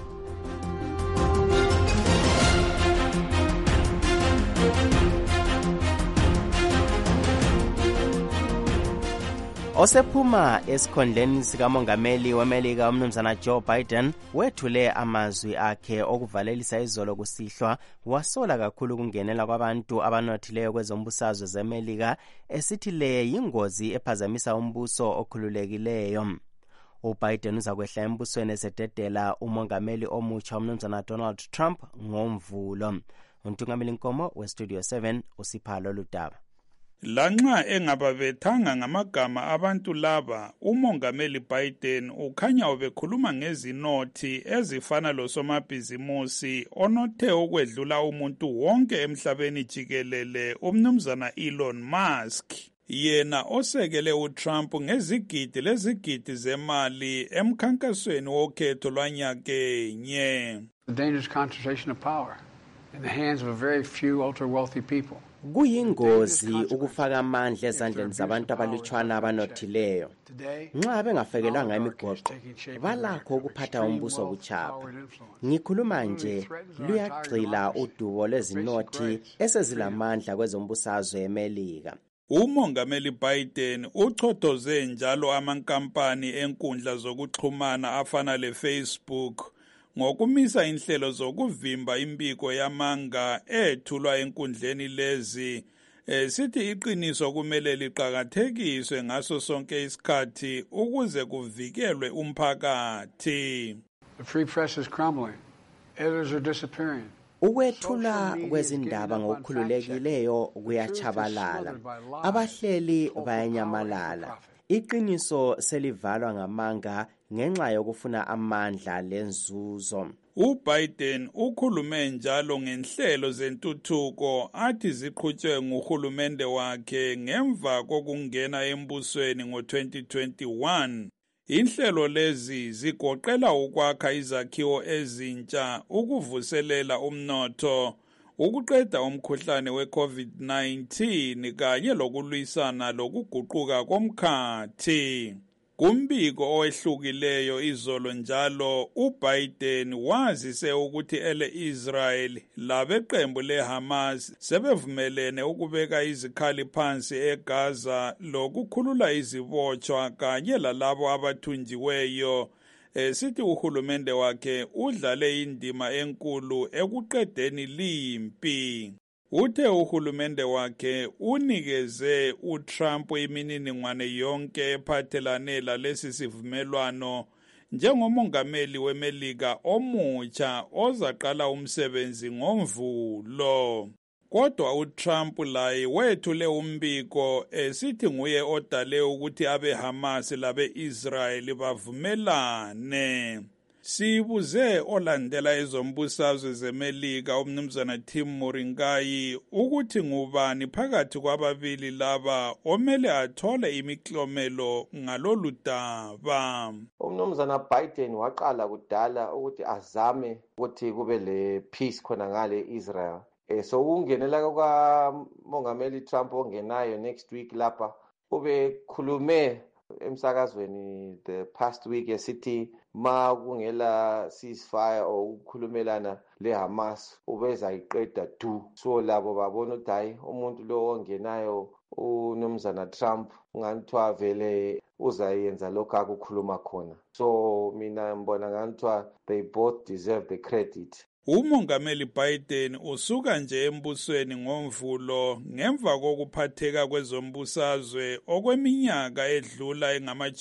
Osephuma esikhondleni sikamongameli weMelika umnumzana Joe Biden wethule amazwi akhe okuvalelisa izolo kusihlwa, wasola kakhulu kungenela kwabantu abanothileyo kwezombusazwe zeMelika esithi le yingozi ephazamisa umbuso okhululekileyo. uBiden uzakwehla embusweni esededela umongameli omutsha umnumzana Donald Trump ngomvulo. Untungameli Nkomo weStudio 7 usiphalo ludaba. Lanxa engababethanga ngamagama abantu laba, umongameli Biden ukhanya ubekhuluma ngezinothi ezifana losomabhizimusi onothe ukwedlula umuntu wonke emhlabeni jikelele, umnumzana Elon Musk. Yena osekele uTrump ngezigidi lezigidi zemali emkhankasweni wokhetho lwanyakenye. The dangerous concentration of power in the hands of a very few ultra-wealthy people. Kuyingozi ukufaka amandla ezandleni zabantu abalutshwana abanothileyo. Nxa bengafakelwanga imigoqo, balakho ukuphatha umbuso buchapha. Ngikhuluma nje, luyagxila udubo lwezinothi esezilamandla kwezombusazwe eMelika. Umongameli Biden uchothoze njalo amankampani enkundla zokuxhumana afana leFacebook ngokumisa inhlelo zokuvimba impiko yamanga ethulwa enkundleni lezi sithi iqiniso kumele liqhakathekiswe ngaso sonke isikhathi ukuze kuvikelwe umphakathi. The free press is crumbling. Editors are disappearing. Ukwethula kwezindaba ngokukhululekileyo kuyachabalala. Abahleli bayanyamalala. Iqiniso selivalwa ngamanga ngenxa yokufuna amandla lenzuzo. uBiden ukhulume njalo ngenhlelo zentuthuko athi ziqhutshwe nguhulumende wakhe ngemva kokungena embusweni ngo-2021. Inhlelo lezi zigoqela ukwakha izakhiwo ezintsha, ukuvuselela umnotho, ukuqeda umkhuhlane we-COVID-19 kanye lokulwisana lokuguquka komkhathi. Kumbiko owehlukileyo izolo njalo, uBiden wazise ukuthi ele-Israel labeqembu leHamas sebevumelene ukubeka izikhali phansi eGaza lokukhulula izibotshwa kanye lalabo abathunjiweyo. Sithi uhulumende wakhe udlale indima enkulu ekuqedeni limpi. Uthe uhulumende wakhe unikeze uTrump imininingwane yonke ephathelane lalesi sivumelwano njengomongameli weMelika omutsha ozaqala umsebenzi ngoMvulo. Kodwa uTrump laye wethule umbiko esithi nguye odale ukuthi abeHamas labe-Israel bavumelane. Sibuze olandela ezombusazwe zeMelika umnumzana Tim Moringai ukuthi ngubani phakathi kwababili laba omele athole imiklomelo ngalolu daba. Umnumzana Biden waqala kudala ukuthi azame ukuthi kube le peace khona ngale Israel. So ungenela kwamongameli Trump ongenayo next week lapha ubekhulume emsakazweni the past week esithi ma kungela ceasefire or ukukhulumelana leHamas ubeza iqeda du. So labo babona ukuthi hayi umuntu lo ongenayo unomzana Trump nganthiwa vele uzayenza lokho akukhuluma khona. So mina mbona nganthiwa they both deserve the credit. Umongameli Biden usuka nje embusweni ngoMvulo ngemva kokuphatheka kwezombusazwe okweminyaka edlula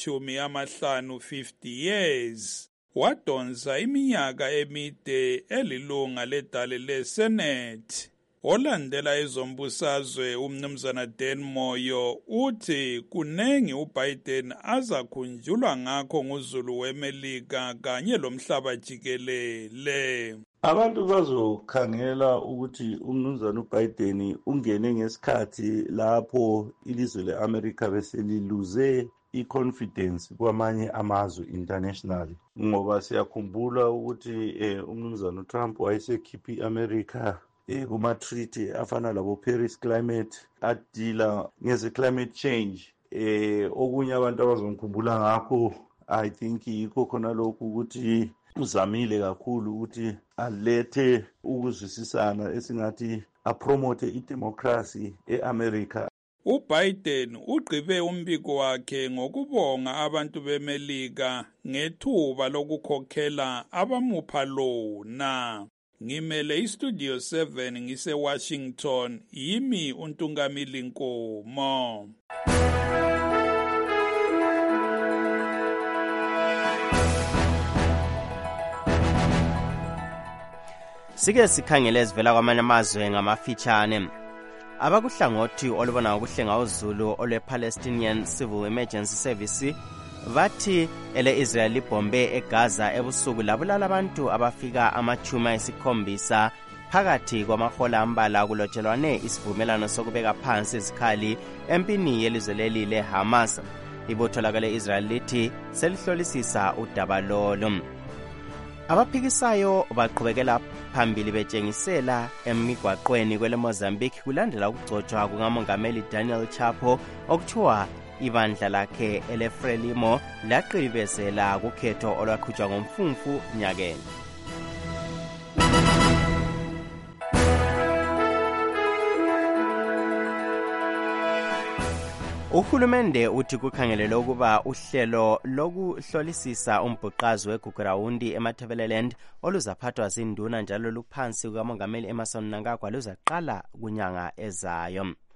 engama-50 years. Wadonsa iminyaka emide elilunga ledale leSenate. Olandela ezombusazwe umnumzana Dan Moyo uthi kunengi uBiden azakhunjulwa ngakho nguzulu weMelika kanye lomhlaba jikelele. Abantu bazokhangela ukuthi umnumzana uBiden ungene ngesikhathi lapho ilizwe leAmerica beseliluze i-confidence kwamanye amazwe internationally, ngoba siyakhumbula ukuthi umnumzana uTrump wayesekhipha i-America kuma-treaty afana labo Paris Climate adila ngeze-climate change. Okunye abantu abazomkhumbula ngakho I think yikho khona lokhu ukuthi uzamile kakhulu ukuthi alethe ukuzwisisana esingathi apromote idemocracy eAmerica. uBiden ugqibe umbiko wakhe ngokubonga abantu beMelika ngethuba lokukhokhela abamupha lona. Ngimele iStudio 7 ngise-Washington, yimi uNtungamili Nkomo. Sike sikhangele ezivela kwamanye amazwe ngamafitshane. Abakuhlangothi olubona ngokuhlenga uZulu olwe-Palestinian Civil Emergency Service bathi ele-Israel libombe eGaza ebusuku labulala abantu abafika ama-70 phakathi kwamahola ambala kulotshelwane isivumelano sokubeka phansi izikhali empini yelizwe leli leHamas. Ibutho lale-Israel lithi selihlolisisa udaba lolo. Abaphikisayo baqhubekela phambili betshengisela emigwaqweni kweleMozambique kulandela ukugcotshwa kungamongameli Daniel Chapo okuthiwa ibandla lakhe eleFrelimo laqilibezela kukhetho olwaqhutshwa ngomfumfu nyakeni. Uhulumende uthi kukhangelelwe ukuba uhlelo lokuhlolisisa umbhuqazi weGugurawundi eMatabeleland oluzaphathwa zinduna njalo luphansi kukamongameli Emmerson Mnangagwa luzaqala kunyanga ezayo.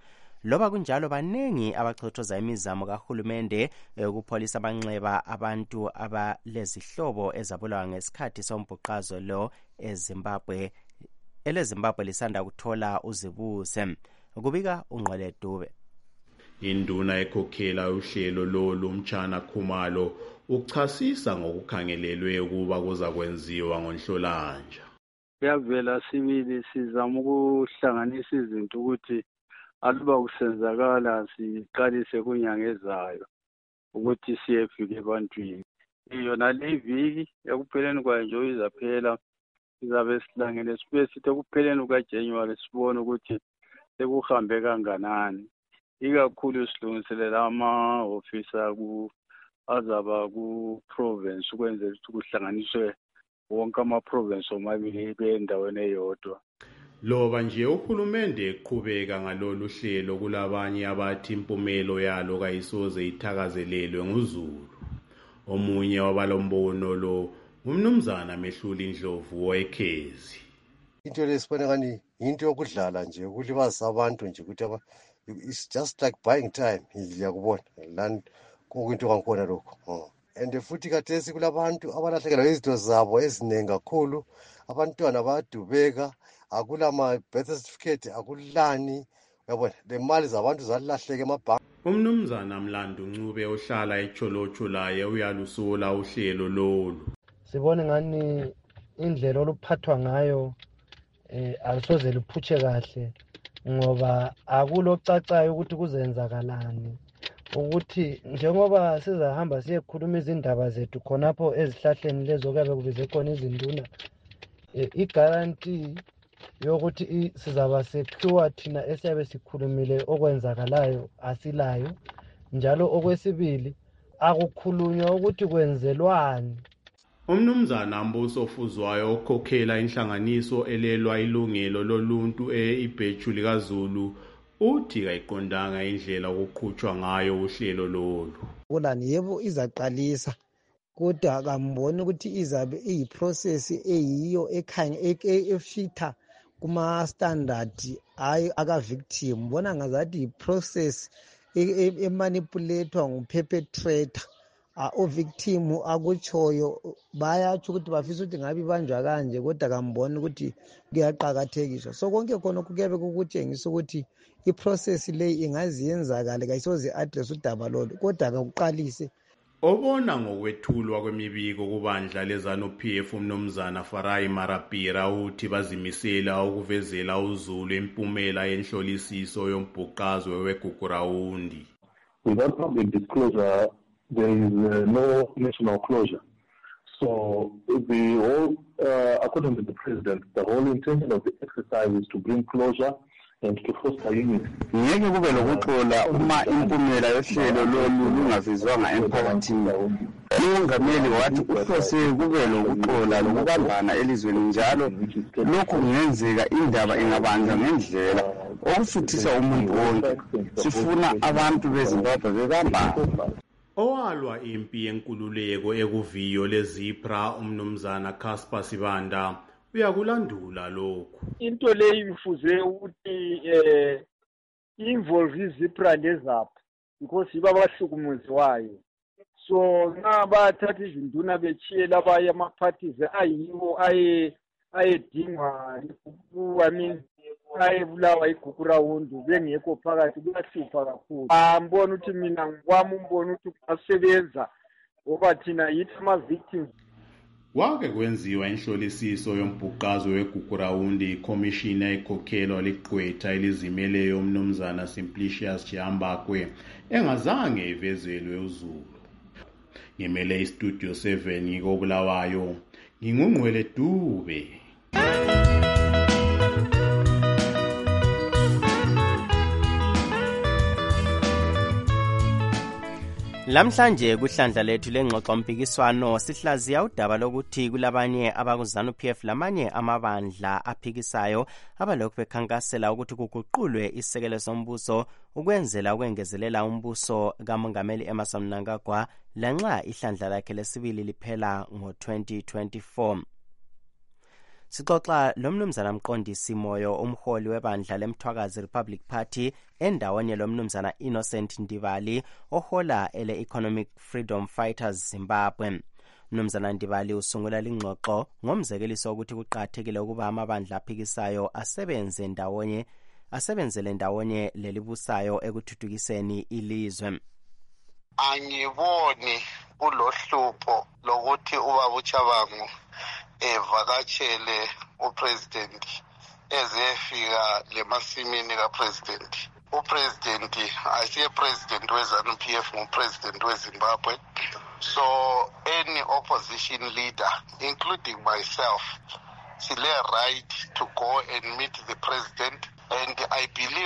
loba kunjalo baningi abachothoza imizamo kahulumende ukupholisa amanxeba abantu abalezihlobo ezabulawa ngesikhathi sombhuqazo lo eZimbabwe eleZimbabwe lisanda kuthola uzibuse. Kubika uNgqele Dube. Induna ekhokhela uhlelo lomtshana Khumalo uchasisa ngokukhangelelwe ukuba kuza kwenziwa ngoNhlolanja. Kuyavela sibili sizama ukuhlanganisa izinto ukuthi aluba kusenzakala siqalise kunyanga ezayo ukuthi siyefika ebantwini. Yona le viki ekupheleni kwayo nje izaphela sizabe sihlangene sibe sithi ekupheleni kukaJanuary sibone ukuthi sekuhambe kanganani. Ikakhulu silungiselela ama-ofisa azaba ku-province ukwenzela ukuthi kuhlanganiswe wonke ama-province omabili bendaweni eyodwa. Loba nje uhulumende eqhubeka ngalolu hlelo kulabanye abathi impumelo yalo kayisoze ithakazelelwe nguZulu. Omunye wabalombono lo ngumnumzana Mehluli Ndlovu weKhezi. Into lesibona ngani into yokudlala nje ukulibazisa abantu nje ukuthi it's just like buying time ngiyakubona lana kuyinto kakhona lokho. And futhi kathesi kulabantu abalahlekelwa izinto zabo eziningi kakhulu, abantwana bayadubeka, akula ma birth certificate, akulani, yabona le mali zabantu zalahleka emabhanki. Umnumzana Mlando Ncube ohlala eCholocho laye uyalusula uhlelo lolu. Sibone ngani indlela oluphathwa ngayo alisoze luphutshe kahle ngoba akulocacayo ukuthi kuzenzakalani, ukuthi njengoba sizahamba siyekhuluma izindaba zethu khonapho ezihlahleni lezo kuyabe kubize khona izinduna, i-guarantee yokuthi sizaba secure thina esiyabe sikhulumile okwenzakalayo asilayo. Njalo okwesibili akukhulunywa ukuthi kwenzelwani. Umnumzana Mbuso Fuzwayo okhokhela inhlanganiso elelwa ilungelo loluntu eIbheju likaZulu uthi kayiqondanga indlela okuqhutshwa ngayo uhlelo lolu. Kulani yebo izaqalisa kodwa akamboni ukuthi izabe iyiprocess eyiyo efitha kuma standard aka victim. Bona ngazathi iprocess emanipulator nguperpetrator. O victim akuchoyo bayatsho ukuthi bafisa ukuthi ngabe banjwa kanje kodwa kamboni ukuthi kuyaqhakathekiswa. So konke khona kuyabe kukutshengisa ukuthi iprocess leyi ingaziyenzakala kayisoze address udaba lolu kodwa akuqalise. Obona ngokwethulwa kwemibiko kubandla leZANU-PF umnumzana Farai Marapira uthi bazimisela ukuvezela uZulu impumela yenhlolisiso yombhuqazwe weGugurawundi. Without public disclosure, there is no national closure. So the whole, according to the president, the whole intention of the exercise is to bring closure and to foster unity. Ngeke kube lokuxola uma impumela yohlelo lolu lungavizwanga emphakathini. Umongameli wathi uhlose kube lokuxola lokubambana elizweni njalo lokhu kungenzeka indaba ingabanjwa ngendlela okusuthisa umuntu wonke. Sifuna abantu beZimbabwe bebambana. Owalwa impi yenkululeko ekuviyo leZipra umnumzana Casper Sibanda uyakulandula lokhu. Into leyi ifuze ukuthi involve iZipra leZAP because iba abahlukumezwayo. So nxa bathatha izinduna bechiyela abanye ama-parties ayiwo ayedingwa ayebulawa iGugurawundi bengekho phakathi kuyahlupha kakhulu. Mbona ukuthi mina ngikwami umbona ukuthi kuyasebenza ngoba thina yithi ama-victims. Wake kwenziwa inhlolisiso yombhuqazo weGugurawundi ikhomishina ekhokhelwa liqhwetha elizimeleyo umnumzana Simplicius Chihambakwe engazange ivezelwe uZulu. Ngimele iStudio 7 ngikobulawayo nginguNgqele Dube. Lamhlanje kuhlandla lethu lengxoxo mpikiswano sihlaziya udaba lokuthi kulabanye abakuZANU-PF lamanye amabandla aphikisayo abalokhu bekhankasela ukuthi kuguqulwe isekelo sombuso ukwenzela ukwengezelela umbuso kaMongameli Emmerson Mnangagwa lanxa ihlandla lakhe lesibili liphela ngo-2024. Sixoxa lo mnumzana Mqondisi Moyo, umholi webandla leMthwakazi Republic Party, endaweni lo mnumzana Innocent Ndibali ohola ele Economic Freedom Fighters Zimbabwe. Mnumzana Ndibali usungula lingxoxo ngomzekeliso ukuthi kuqhathekile ukuba amabandla aphikisayo asebenzele ndawonye lelibusayo ekuthuthukiseni ilizwe. Angiboni kulohlupho lokuthi ubaba uChabangu evakatshele upresident ezefika lemasimini kapresident. Upresident asiye president weZANU-PF ngupresident weZimbabwe. So any opposition leader, including myself, sile right to go and meet the president, and I believe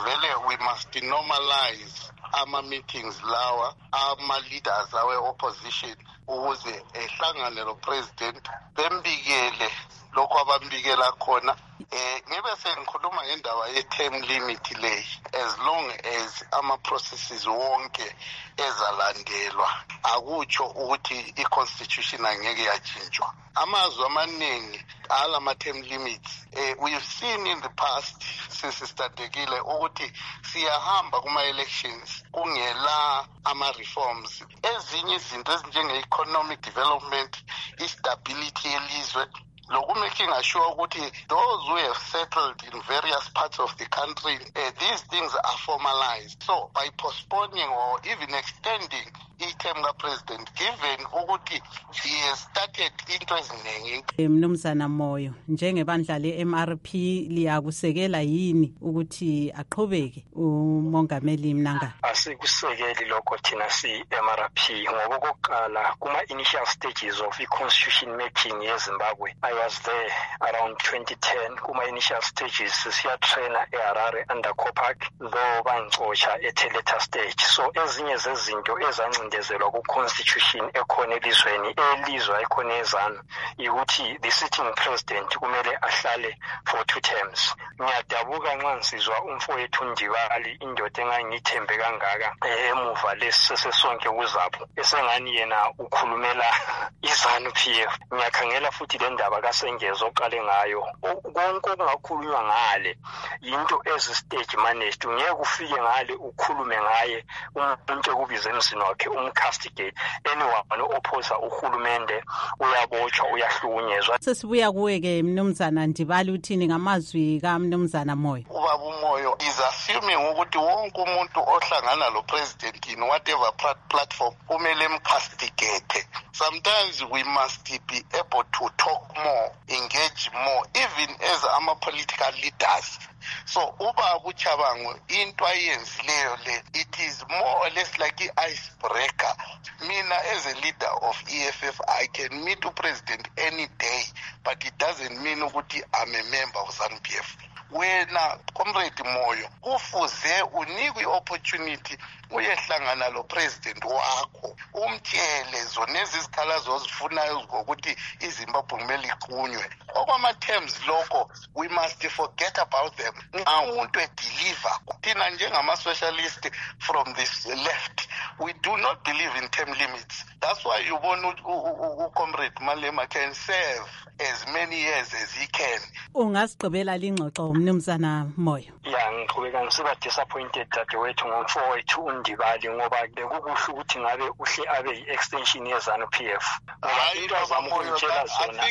we must normalize our meetings lawa ama-leaders awe-opposition ukuze ehlangane lo-president bembikele lokho abambikela khona. Ngibe sengikhuluma ngendaba ye-term limit leyi, as long as ama-processes wonke ezalandelwa akutsho ukuthi i-constitution angeke yatshintshwa. Amazwi amaningi alama-term limits we've seen in the past sesistatekile ukuthi siyahamba kuma-elections kungela ama-reforms. Ezinye izinto ezinjenge-economic development, i-stability yelizwe, making sure ukuthi those who have settled in various parts of the country, these things are formalized. So by postponing or even extending i-term ka-president, given ukuthi he has started into eziningi. Mnumzana Moyo, njengebandla le-MRP liyakusekela yini ukuthi aqhubeke umongameli Mnangagwa? Asikusekeli lokho thina si-MRP ngoba okokuqala kuma-initial stages of i-constitution making yeZimbabwe. I was there around 2010 kuma-initial stages siyatraina eHarare under COPAC, though bangixotsha at-later stage. So ezinye zezinto ezancindezelwa ku-constitution ekhona elizweni elizwa ekhona eZANU ukuthi the sitting president kumele ahlale for 2 terms. Ngiyadabuka nxa ngisizwa umfowethu Ndibali, indoda engangithembe kangaka emuva lesesonke kuZAPU, esengani yena ukhulumela iZANU-PF. Ngiyakhangela futhi le ndaba kaSengeza oqale ngayo, konke okungakhulunywa ngale yinto ezi-stage managed. Ngeke ufike ngale ukhulume ngaye umuntu ekubiza emzini wakhe umcastigate. Anyone opposa uhulumende uyabotshwa, uyahlukunyezwa. Sesibuya kuwe-ke Mnumzana Ndibali, uthini ngamazwi kaMnumzana Moyo? Ubaba uMoyo is assuming ukuthi wonke umuntu ohlangana lo president in whatever platform kumele mcastigate. Sometimes we must be able to talk more, engage more, even as political leaders. So ubaba uChabangu into ayenzileyo le, it is more or less like an icebreaker. Mina as a leader of EFF, I can meet the president any day, but it doesn't mean ukuthi I'm a member of ZANU-PF. Wena comrade Moyo kufuze unikwe opportunity uyehlangana lo president wakho umtshele zona ezizikhalazo ozifunayo ngokuthi iZimbabwe kumele iqunywe. Okwama-terms lokho we must forget about them. Nxa umuntu edeliver, thina njengama-socialist from this left, we do not believe in term limits. That's why you want comrade Malema can serve as many years as he can. Ungasigqibela lingxoxo Mnumzana Moyo? Ya, ngiqhubeka ngisiba disappointed dadewethu ngomfowethu uNdibali ngoba bekukuhle ukuthi ngabe uhle abe yi-extension yeZANU-PF. Into azama ukungitshela zona.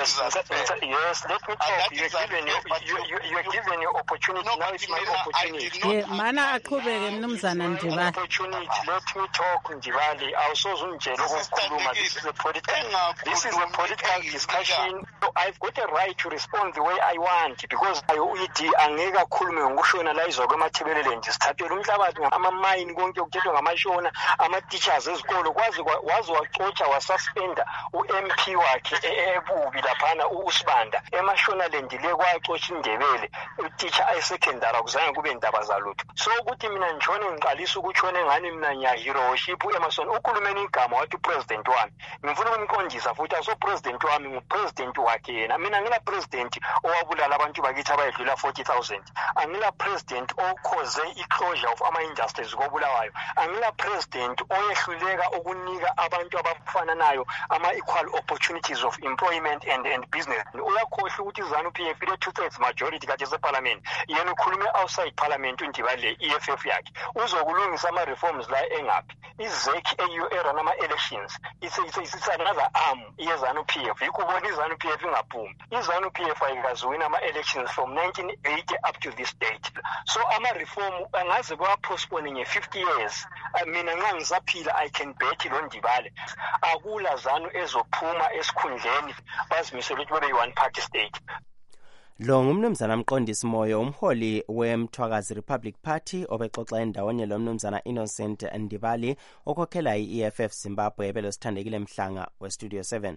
Yes, let me talk. You're given your opportunity. Now it's my opportunity. Mana aqhubeke Mnumzana Ndibali. Let me talk Ndibali. Awusoze ungitshele ukukhuluma. This is a political discussion. So I've got a right to respond the way I want because uyithi angeke akhulume ngokushona la izwa kwemathebelele nje sithathele umhlabathi ama-mine konke okuthethwa ngamashona ama-teachers ezikolo wazi wacotsha wasuspenda u-MP wakhe ebubi laphana uSibanda emashonaland le kwacotsha iNdebele u-teacher ayesecondary akuzange kube ndaba zalutho. So ukuthi mina ngitshone ngiqalisa ukutshona engani mina ngiyaheroship emasona ukhulumeni igama wathi upresident wami ngifuna ukumqondisa futhi aso-president wami ngupresident wakhe yena. Mina angila president owabulala abantu bakithi abayedlula 40,000. Angila president okhoze i-closure of ama-industries kobulawayo. Angila president oyehluleka ukunika abantu abafananayo ama-equal opportunities of employment and business. Uyakhohlwa ukuthi iZANU-PF ile 2/3 majority kade separliament. Yena ukhulume outside parliament undibale EFF yakhe. Uzokulungisa ama-reforms la engaphi. IZEC era nama-elections. It's another arm yeZANU-PF. Yikubona iZANU-PF ingaphumi. iZANU-PF ayikaziwina ama-elections from 1980 up to this date. So ama-reform angaze bawapostpone nge-50 years. Mina nxa ngisaphila I can bet lo Ndibale akula ZANU ezophuma esikhundleni bazimisela ukuthi babe one party state. Lo ngumnumzana Mqondisi Moyo, umholi weMthwakazi Republic Party obexoxa endawonye lo mnumzana Innocent Ndibali okhokhela i-EFF Zimbabwe belosithandekile Mhlanga weStudio 7.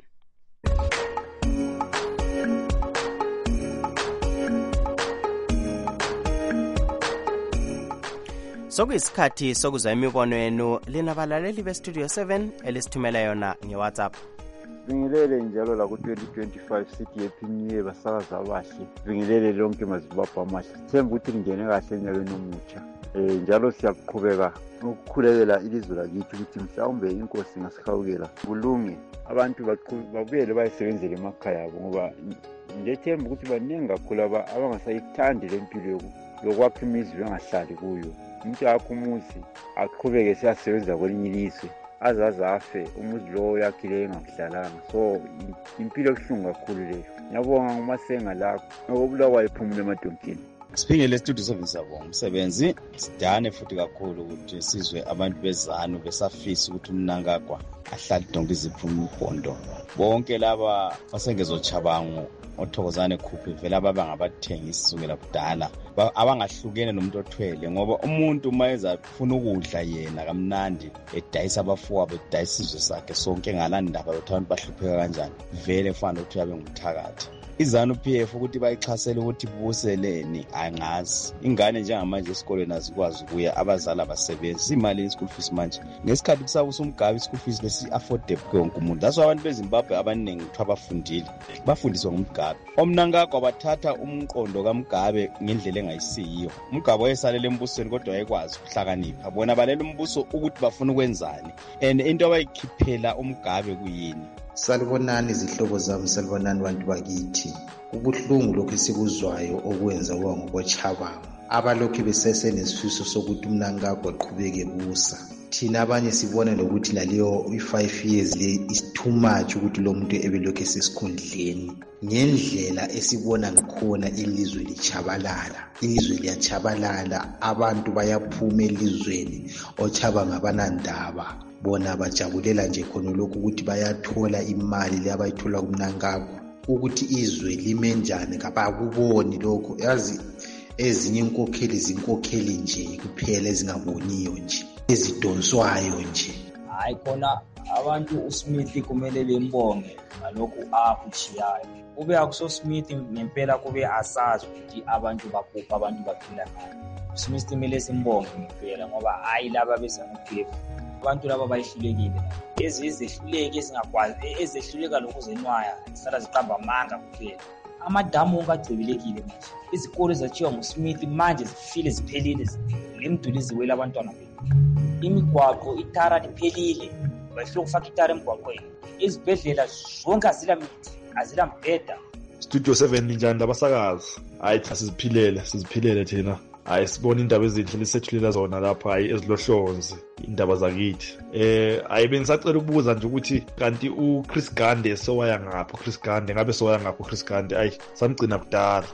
Sokuyisikhathi sokuzwa imibono yenu linabalaleli beStudio 7 elisithumela yona ngeWhatsApp. Vingilele njalo la ku-2025 sithi happy new year basakazi abahle. Vingilele lonke mazibapha amahle. Themba ukuthi lingene kahle enyakeni omutsha. Njalo siyaqhubeka ukukhulekela ilizwe lakithi ukuthi mhlawumbe inkosi ngasihawukela kulunge abantu babuyele bayisebenzele emakhaya abo ngoba ngethemba ukuthi baningi kakhulu abangasayithandi le mpilo yokwakha imizi bengahlali kuyo. Umuntu akho umuzi aqhubeke siyasebenza kwelinye ilizwe azaze afe umuzi lowo yakhile engahlalanga. So impilo ebuhlungu kakhulu leyo. Ngiyabonga nguMasenga lakho okubulawayo ephumule emadonkini. Siphingele estudio 7 sabonga umsebenzi sidane futhi kakhulu ukuthi sizwe abantu beZANU besafisa ukuthi uMnangagwa ahlale donke iziphumo impondo. Bonke laba basengezochabango othokozane khuphi vela abangabathengisi sukela kudala abangahlukene nomuntu othwele ngoba umuntu mayeza ufuna ukudla yena kamnandi edayisa abafowabo edayisa izwe sakhe sonke ngalandaba ukuthi abantu bahlupheka kanjani vele kufanele ukuthi yabe ngumthakathi. iZANU-PF ukuthi bayixhasele ukuthi buseleni angazi ingane njengamanje esikolweni azikwazi ukuya abazali abasebenzi imali ye-school fees manje ngesikhathi kusabusa umgabe i-school fees lesi-affordable konke umuntu. That's why abantu beZimbabwe abaningi kuthiwa bafundile bafundiswa ngumgabe. OMnangagwa bathatha umqondo kaMgabe ngendlela engayisiyo. UMgabe wayesalela embusweni kodwa wayekwazi ukuhlakanipha. Bona balela umbuso ukuthi bafuna ukwenzani and into abayikhiphela uMgabe kuyini. Salibonani izihlobo zami, salibonani bantu bakithi. Ubuhlungu lokho esikuzwayo okwenza ngobochabango abalokhu besesenesifiso sokuthi uMnangagwa aqhubeke busa. Thina abanye sibona lokuthi naleyo i5 years le is too much ukuthi lo muntu ebelokhu esesikhundleni. Ngendlela esibona ngakhona ilizwe lichabalala, ilizwe liyachabalala, abantu bayaphuma elizweni ochabanga abanandaba. Bona bajabulela nje khona lokhu ukuthi bayathola imali le abayithola kuMnangagwa ukuthi izwe lime njani kabakuboni lokho. Yazi ezinye inkokheli zinkokheli nje kuphela ezingaboniyo nje ezidonswayo nje. Hayi khona abantu uSmith kumele bembonge ngalokhu akuchiyayo. Ube akusoSmith ngempela kube asazi ukuthi abantu bakupha abantu baphila ngani. uSmith kumele simbonge ngempela ngoba hayi laba beZANU-PF abantu laba bayihlulekile ezehluleke ezingakwazi ezehluleka lokuzenwaya zisala ziqamba amanga kuphela. Amadamu onke agcibilekile manje. Izikole zachiwa nguSmith manje zifile ziphelile lemduli ziwela abantwana bethu. Imigwaqo itara liphelile bafika ukufaka itara emgwaqweni. Izibhedlela zonke azila mbheda. Studio 7 njani labasakazi? Hayi cha siziphilele thina. Hayi sibona indaba ezinhle lisetshulela zona lapha hayi ezilohlonzi indaba zakithi. Hayi bengisacela ukubuza nje ukuthi kanti uChris Gande sowaya ngapho Chris Gande ngabe sowaya ngapho Chris Gande ayi samgcina kudala.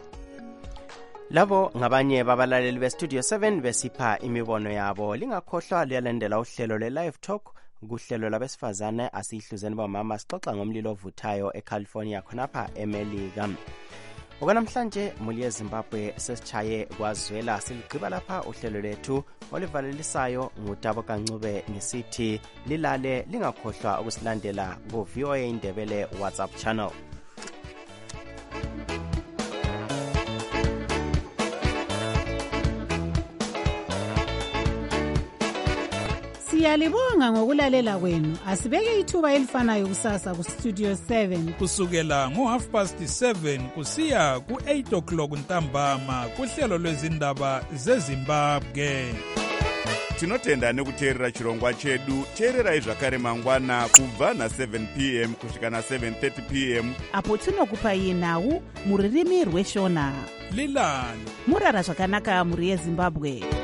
Labo ngabanye babalaleli beStudio 7 besipha imibono yabo. Lingakhohlwa liyalandela uhlelo le-Live Talk kuhlelo labesifazane asihluzeni bomama sixoxa ngomlilo ovuthayo eCalifornia khonapha eMelika. Okanamhlanje muli yeZimbabwe sesichaye kwazwela siligqiba lapha uhlelo lethu olivalelisayo ngutabo kancube ngisithi lilale lingakhohlwa ukusilandela ku VOA Indebele WhatsApp channel. Siyalibonga ngokulalela kwenu. Asibeke ithuba elifanayo kusasa ku Studio 7 kusukela ngo7:30 kusiya ku8 o'clock ntambama kuhlelo lwezindaba zeZimbabwe. Tinotenda nekuteerera chirongwa chedu. Teererai zvakare mangwana kubva na7 p.m. kusvika na7:30 p.m. apo tinokupai nhau muririmi rweshona. Lilani murara zvakanaka muri yeZimbabwe.